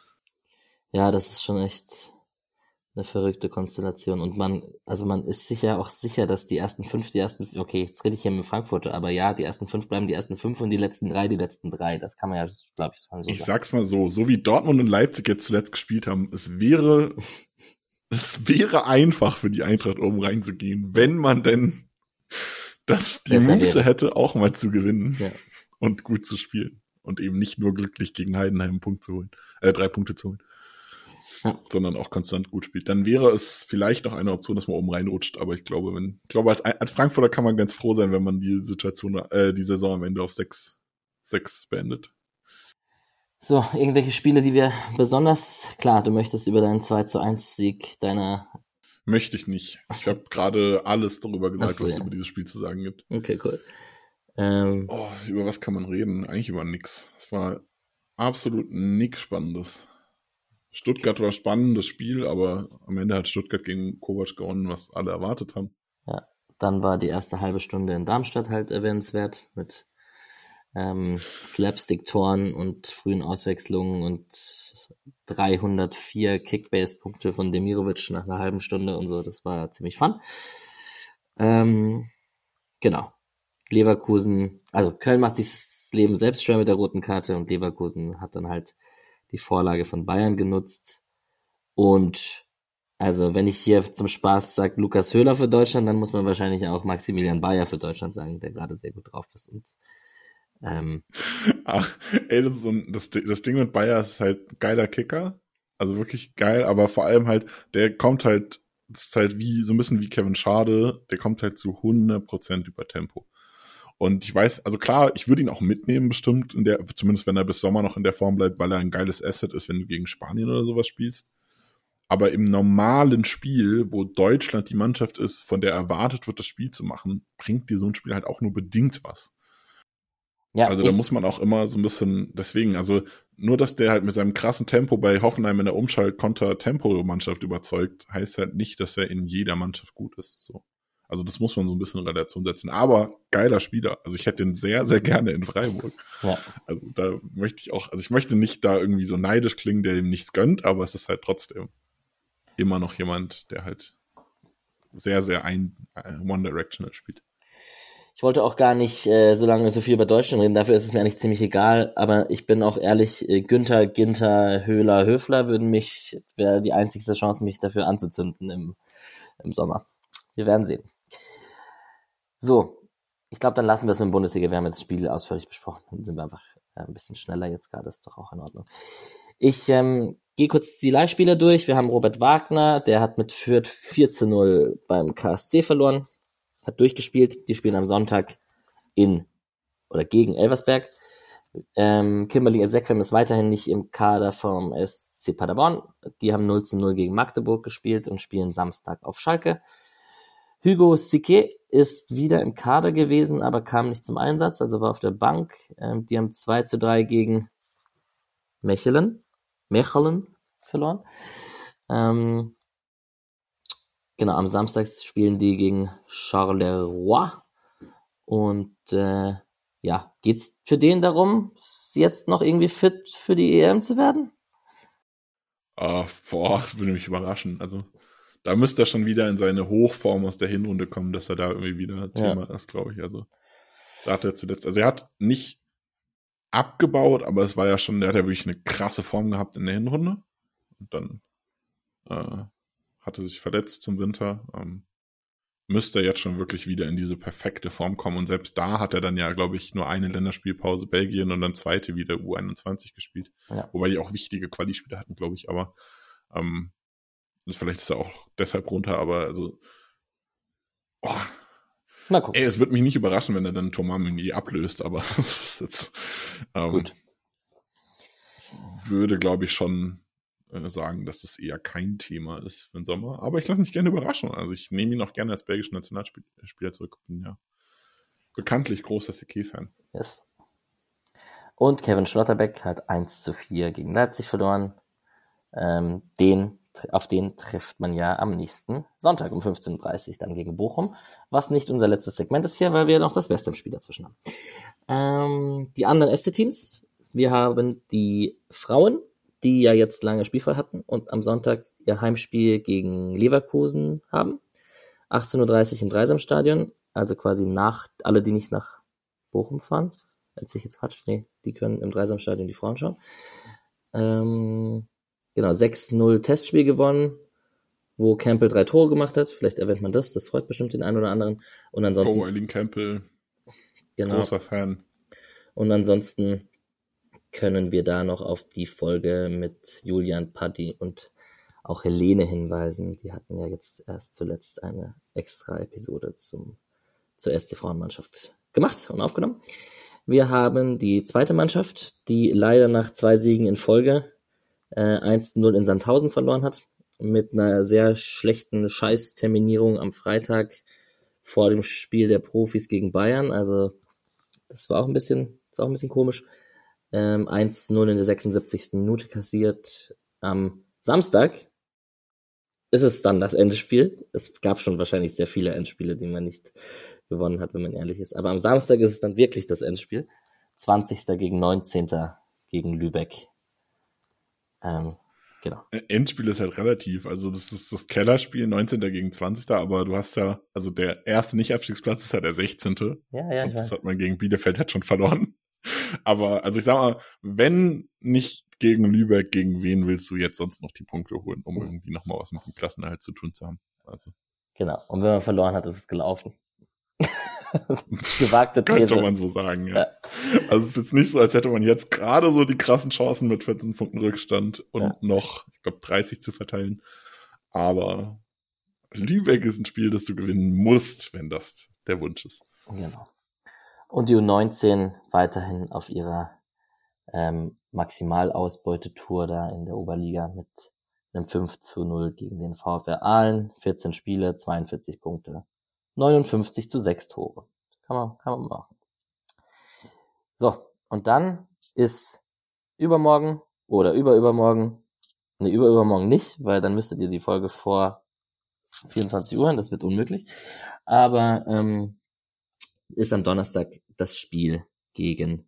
Ja, das ist schon echt eine verrückte Konstellation. Und man, also man ist sich ja auch sicher, dass die ersten fünf, die ersten, okay, jetzt rede ich hier mit Frankfurter, aber ja, die ersten fünf bleiben die ersten fünf und die letzten drei, die letzten drei. Das kann man ja, glaube ich, so sagen. Ich sag's mal so, so wie Dortmund und Leipzig jetzt zuletzt gespielt haben, es wäre, es wäre einfach für die Eintracht oben reinzugehen, wenn man denn das die Besser Muße wäre. hätte, auch mal zu gewinnen Ja. und gut zu spielen. Und eben nicht nur glücklich gegen Heidenheim einen Punkt zu holen, äh, drei Punkte zu holen. Ja. Sondern auch konstant gut spielt. Dann wäre es vielleicht noch eine Option, dass man oben reinrutscht, aber ich glaube, wenn, ich glaube, als, als Frankfurter kann man ganz froh sein, wenn man die Situation, äh, die Saison am Ende auf sechs, sechs beendet. So, irgendwelche Spiele, die wir besonders, klar, du möchtest über deinen zwei zu eins Sieg deiner... Möchte ich nicht. Ich habe gerade alles darüber gesagt, so, was ja. es über dieses Spiel zu sagen gibt. Okay, cool. Ähm, Oh, über was kann man reden? Eigentlich über nix. Es war absolut nix Spannendes. Stuttgart war spannendes Spiel, aber am Ende hat Stuttgart gegen Kovac gewonnen, was alle erwartet haben. ja, dann war die erste halbe Stunde in Darmstadt halt erwähnenswert mit ähm, Slapstick-Toren und frühen Auswechslungen und dreihundertvier Kickbase-Punkte von Demirovic nach einer halben Stunde und so. Das war ziemlich fun. Ähm, genau. Leverkusen, also Köln macht sich das Leben selbst schwer mit der roten Karte und Leverkusen hat dann halt die Vorlage von Bayern genutzt. Und also wenn ich hier zum Spaß sage Lukas Höhler für Deutschland, dann muss man wahrscheinlich auch Maximilian Bayer für Deutschland sagen, der gerade sehr gut drauf ist. Und ähm, Ach, ey, das, ist so ein, das, das Ding mit Bayer ist halt ein geiler Kicker. Also wirklich geil, aber vor allem halt, der kommt halt, das ist halt wie, so ein bisschen wie Kevin Schade, der kommt halt zu hundert Prozent über Tempo. Und ich weiß, also klar, ich würde ihn auch mitnehmen bestimmt, in der, zumindest wenn er bis Sommer noch in der Form bleibt, weil er ein geiles Asset ist, wenn du gegen Spanien oder sowas spielst. Aber im normalen Spiel, wo Deutschland die Mannschaft ist, von der erwartet wird, das Spiel zu machen, bringt dir so ein Spiel halt auch nur bedingt was. ja, Also ich, da muss man auch immer so ein bisschen, deswegen, also nur, dass der halt mit seinem krassen Tempo bei Hoffenheim in der Umschalt-Konter-Tempo-Mannschaft überzeugt, heißt halt nicht, dass er in jeder Mannschaft gut ist. So. Also das muss man so ein bisschen in Relation setzen. Aber geiler Spieler. Also ich hätte den sehr, sehr gerne in Freiburg. ja. Also da möchte ich auch, also ich möchte nicht da irgendwie so neidisch klingen, der ihm nichts gönnt, aber es ist halt trotzdem immer noch jemand, der halt sehr, sehr ein, one-directional spielt. Ich wollte auch gar nicht äh, so lange so viel über Deutschland reden, dafür ist es mir eigentlich ziemlich egal, aber ich bin auch ehrlich, äh, Günther, Ginter, Höhler, Höfler würden mich, wäre die einzigste Chance, mich dafür anzuzünden im, im Sommer. Wir werden sehen. So, ich glaube, dann lassen wir es mit dem Bundesliga. Wir haben jetzt das Spiel ausführlich besprochen. Dann sind wir einfach äh, ein bisschen schneller jetzt gerade, ist doch auch in Ordnung. Ich ähm, gehe kurz die Leihspieler durch. Wir haben Robert Wagner, der hat mit Fürth vier zu null beim K S C verloren, hat durchgespielt. Die spielen am Sonntag in oder gegen Elversberg. Ähm, Kimberly Ezekwem ist weiterhin nicht im Kader vom S C Paderborn. Die haben null zu null gegen Magdeburg gespielt und spielen Samstag auf Schalke. Hugo Sique ist wieder im Kader gewesen, aber kam nicht zum Einsatz, also war auf der Bank. Ähm, die haben zwei zu drei gegen Mechelen, Mechelen verloren. Ähm, genau, am Samstag spielen die gegen Charleroi. Und äh, ja, geht's für den darum, jetzt noch irgendwie fit für die E M zu werden? Uh, boah, das würde mich überraschen. Also da müsste er schon wieder in seine Hochform aus der Hinrunde kommen, dass er da irgendwie wieder Thema ja. ist, glaube ich. Also da hat er zuletzt, also er hat nicht abgebaut, aber es war ja schon, der hat ja wirklich eine krasse Form gehabt in der Hinrunde. Und dann äh, hat er sich verletzt zum Winter. Ähm, müsste er jetzt schon wirklich wieder in diese perfekte Form kommen. Und selbst da hat er dann ja, glaube ich, nur eine Länderspielpause Belgien und dann zweite wieder U einundzwanzig gespielt. Ja. Wobei die auch wichtige Quali-Spiele hatten, glaube ich. Aber ähm, vielleicht ist er auch deshalb runter. Aber also oh, mal gucken. Ey, es wird mich nicht überraschen, wenn er dann Thomas Meunier ablöst. Aber das ist jetzt ähm, gut. Würde, glaube ich, schon sagen, dass das eher kein Thema ist für den Sommer. Aber ich lasse mich gerne überraschen. Also ich nehme ihn auch gerne als belgischen Nationalspieler zurück. Bin ja bekanntlich großer Sique-Fan. Yes. Und Kevin Schlotterbeck hat eins zu vier gegen Leipzig verloren. Ähm, den, auf den trifft man ja am nächsten Sonntag um fünfzehn Uhr dreißig dann gegen Bochum. Was nicht unser letztes Segment ist hier, weil wir noch das West-Ham-Spiel dazwischen haben. Ähm, die anderen S C-Teams. Wir haben die Frauen, die ja jetzt lange spielfrei hatten und am Sonntag ihr Heimspiel gegen Leverkusen haben. achtzehn Uhr dreißig im Dreisamstadion, also quasi nach, alle, die nicht nach Bochum fahren. Erzähl ich jetzt Quatsch? Nee, die können im Dreisamstadion die Frauen schauen. Ähm, genau, sechs null Testspiel gewonnen, wo Campbell drei Tore gemacht hat. Vielleicht erwähnt man das, das freut bestimmt den einen oder anderen. Und ansonsten... Oh, Eileen Campbell, genau, großer Fan. Und ansonsten können wir da noch auf die Folge mit Julian Paddy und auch Helene hinweisen. Die hatten ja jetzt erst zuletzt eine extra Episode zum, zur S C-Frauenmannschaft gemacht und aufgenommen. Wir haben die zweite Mannschaft, die leider nach zwei Siegen in Folge äh, eins zu null in Sandhausen verloren hat, mit einer sehr schlechten Scheiß-Terminierung am Freitag vor dem Spiel der Profis gegen Bayern. Also das war auch ein bisschen, ist auch ein bisschen komisch. Ähm, eins zu null in der sechsundsiebzigsten Minute kassiert. Am Samstag ist es dann das Endspiel. Es gab schon wahrscheinlich sehr viele Endspiele, die man nicht gewonnen hat, wenn man ehrlich ist. Aber am Samstag ist es dann wirklich das Endspiel. zwanzigster gegen neunzehnter gegen Lübeck. Ähm, genau. Endspiel ist halt relativ. Also das ist das Kellerspiel, neunzehnter gegen zwanzigster Aber du hast ja, also der erste Nicht-Abstiegsplatz ist ja der sechzehnte Ja, ja, ich Und das weiß. hat man gegen Bielefeld halt schon verloren. Aber, also ich sag mal, wenn nicht gegen Lübeck, gegen wen willst du jetzt sonst noch die Punkte holen, um irgendwie nochmal was mit dem Klassenerhalt zu tun zu haben? Also. Genau. Und wenn man verloren hat, ist es gelaufen. Gewagte These. Könnte man so sagen, ja. ja. Also es ist jetzt nicht so, als hätte man jetzt gerade so die krassen Chancen mit vierzehn Punkten Rückstand und ja. noch, ich glaube, dreißig zu verteilen. Aber Lübeck ist ein Spiel, das du gewinnen musst, wenn das der Wunsch ist. Genau. Und die U neunzehn weiterhin auf ihrer ähm, Maximalausbeutetour da in der Oberliga mit einem fünf zu null gegen den VfR Aalen. vierzehn Spiele, zweiundvierzig Punkte. neunundfünfzig zu sechs Tore. Kann man, kann man machen. So, und dann ist übermorgen oder überübermorgen, ne, überübermorgen nicht, weil dann müsstet ihr die Folge vor vierundzwanzig Uhr hören, das wird unmöglich. Aber ähm, ist am Donnerstag das Spiel gegen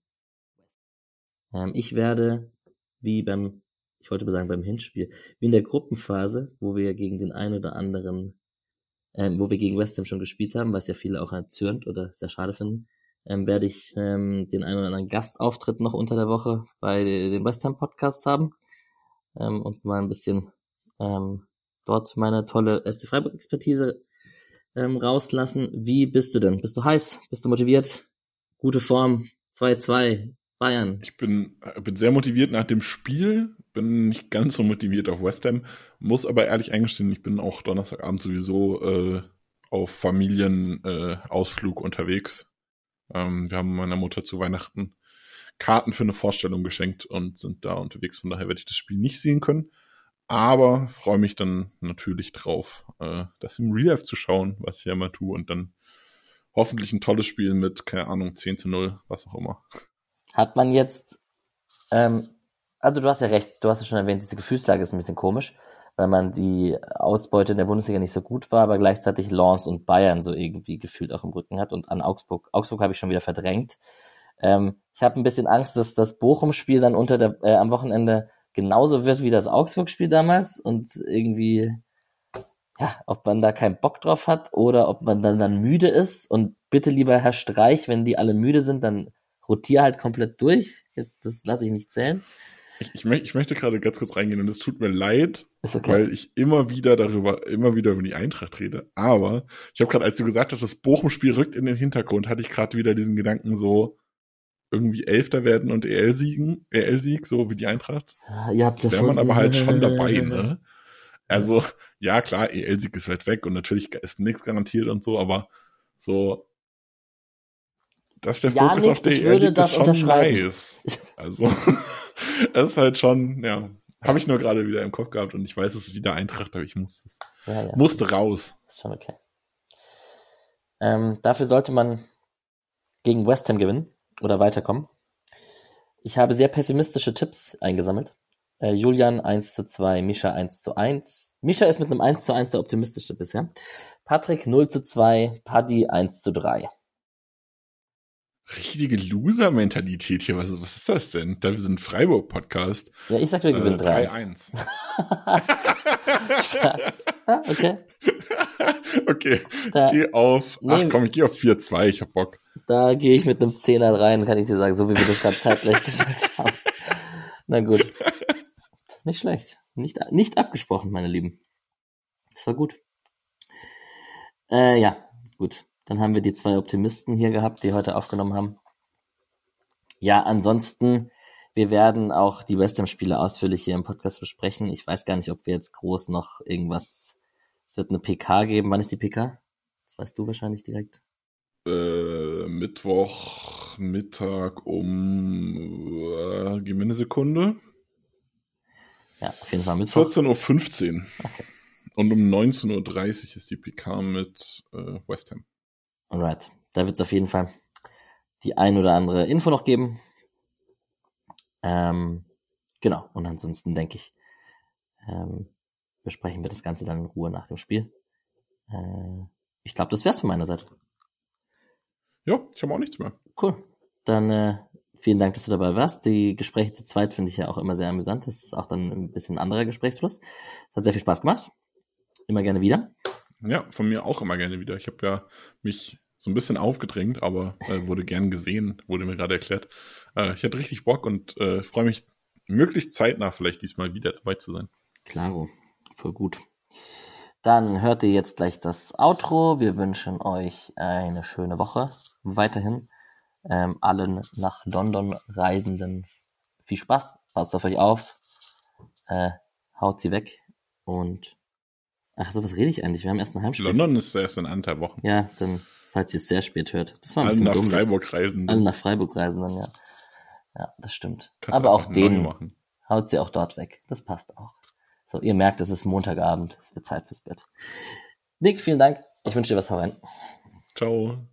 ähm, ich werde, wie beim, ich wollte sagen beim Hinspiel, wie in der Gruppenphase, wo wir gegen den einen oder anderen Ähm, wo wir gegen West Ham schon gespielt haben, was ja viele auch erzürnt oder sehr schade finden, ähm, werde ich ähm, den einen oder anderen Gastauftritt noch unter der Woche bei den West Ham Podcasts haben ähm, und mal ein bisschen ähm, dort meine tolle S C Freiburg Expertise ähm, rauslassen. Wie bist du denn? Bist du heiß? Bist du motiviert? Gute Form? zwei zwei Bayern. Ich bin, bin sehr motiviert nach dem Spiel, bin nicht ganz so motiviert auf West Ham, muss aber ehrlich eingestehen, ich bin auch Donnerstagabend sowieso äh, auf Familienausflug äh, unterwegs Ähm, wir haben meiner Mutter zu Weihnachten Karten für eine Vorstellung geschenkt und sind da unterwegs. Von daher werde ich das Spiel nicht sehen können. Aber freue mich dann natürlich drauf, äh, das im Real Life zu schauen, was ich ja immer tue. Und dann hoffentlich ein tolles Spiel mit, keine Ahnung, zehn zu null, was auch immer. Hat man jetzt, ähm, also du hast ja recht, du hast ja schon erwähnt, diese Gefühlslage ist ein bisschen komisch, weil man die Ausbeute in der Bundesliga nicht so gut war, aber gleichzeitig Lens und Bayern so irgendwie gefühlt auch im Rücken hat und an Augsburg, Augsburg habe ich schon wieder verdrängt. Ähm, ich habe ein bisschen Angst, dass das Bochum-Spiel dann unter der, äh, am Wochenende genauso wird wie das Augsburg-Spiel damals und irgendwie, ja, ob man da keinen Bock drauf hat oder ob man dann, dann müde ist und bitte lieber Herr Streich, wenn die alle müde sind, dann rotier halt komplett durch. Das lasse ich nicht zählen. Ich, ich, möchte, ich möchte gerade ganz kurz reingehen und es tut mir leid, Ist okay. weil ich immer wieder darüber, immer wieder über die Eintracht rede. Aber ich habe gerade, als du gesagt hast, das Bochum-Spiel rückt in den Hintergrund, hatte ich gerade wieder diesen Gedanken so, irgendwie Elfter werden und E L-Siegen, E L-Sieg, so wie die Eintracht. Ja, ihr habt's ja wäre man aber halt schon dabei, ne? Ja. Also, ja klar, E L-Sieg ist weit weg und natürlich ist nichts garantiert und so, aber so, dass der Ja, Fokus Nick, auf der ich E L würde liegt, das ist schon unterschreiben. nice. Also, es ist halt schon, ja, habe ich nur gerade wieder im Kopf gehabt und ich weiß, es ist wieder Eintracht, aber ich muss es, Ja, ja, musste ist raus. Ist schon okay. Ähm, dafür sollte man gegen West Ham gewinnen oder weiterkommen. Ich habe sehr pessimistische Tipps eingesammelt. Äh, Julian eins zu zwei, Mischa eins zu eins. Mischa ist mit einem eins zu eins der optimistische bisher. Patrick null zu zwei, Paddy eins zu drei. Richtige Loser-Mentalität hier. Was, was ist das denn? Da wir sind ein Freiburg-Podcast. Ja, ich sag, wir gewinnen äh, drei eins. ah, okay. Okay, Da, ich gehe auf, nee, ach komm, ich gehe auf vier zwei, ich hab Bock. Da gehe ich mit einem Zehner rein, kann ich dir sagen, so wie wir das gerade zeitgleich gesagt haben. Na gut. Nicht schlecht. Nicht, nicht abgesprochen, meine Lieben. Das war gut. Äh, ja, gut. Dann haben wir die zwei Optimisten hier gehabt, die heute aufgenommen haben. Ja, ansonsten, wir werden auch die West Ham-Spiele ausführlich hier im Podcast besprechen. Ich weiß gar nicht, ob wir jetzt groß noch irgendwas... Es wird eine P K geben. Wann ist die P K? Das weißt du wahrscheinlich direkt. Äh, Mittwoch, Mittag um, äh, gib mir eine Sekunde. Ja, auf jeden Fall Mittwoch. vierzehn Uhr fünfzehn. Okay. Und um neunzehn Uhr dreißig ist die P K mit äh, West Ham. Alright. Da wird es auf jeden Fall die ein oder andere Info noch geben. Ähm, genau. Und ansonsten denke ich, ähm, besprechen wir das Ganze dann in Ruhe nach dem Spiel. Äh, ich glaube, das wär's von meiner Seite. Ja, ich habe auch nichts mehr. Cool. Dann äh, vielen Dank, dass du dabei warst. Die Gespräche zu zweit finde ich ja auch immer sehr amüsant. Das ist auch dann ein bisschen ein anderer Gesprächsfluss. Es hat sehr viel Spaß gemacht. Immer gerne wieder. Ja, von mir auch immer gerne wieder. Ich habe ja mich so ein bisschen aufgedrängt, aber äh, wurde gern gesehen, wurde mir gerade erklärt. Äh, ich hatte richtig Bock und äh, freue mich, möglichst zeitnah vielleicht diesmal wieder dabei zu sein. Klaro, voll gut. Dann hört ihr jetzt gleich das Outro. Wir wünschen euch eine schöne Woche. Weiterhin ähm, allen nach London Reisenden viel Spaß. Passt auf euch auf. Äh, haut sie weg. Und ach so, was rede ich eigentlich? Wir haben erst ein Heimspiel. London ist erst in anderthalb Wochen. Ja, dann, falls ihr es sehr spät hört. Das war ein Allen bisschen nach dumm Freiburg jetzt. reisen. Alle nach Freiburg reisen dann, ja. Ja, das stimmt. Kannst aber auch neu den machen. haut sie auch dort weg. Das passt auch. So, ihr merkt, es ist Montagabend. Es wird Zeit fürs Bett. Nick, vielen Dank. Ich wünsche dir was. Hau rein. Ciao.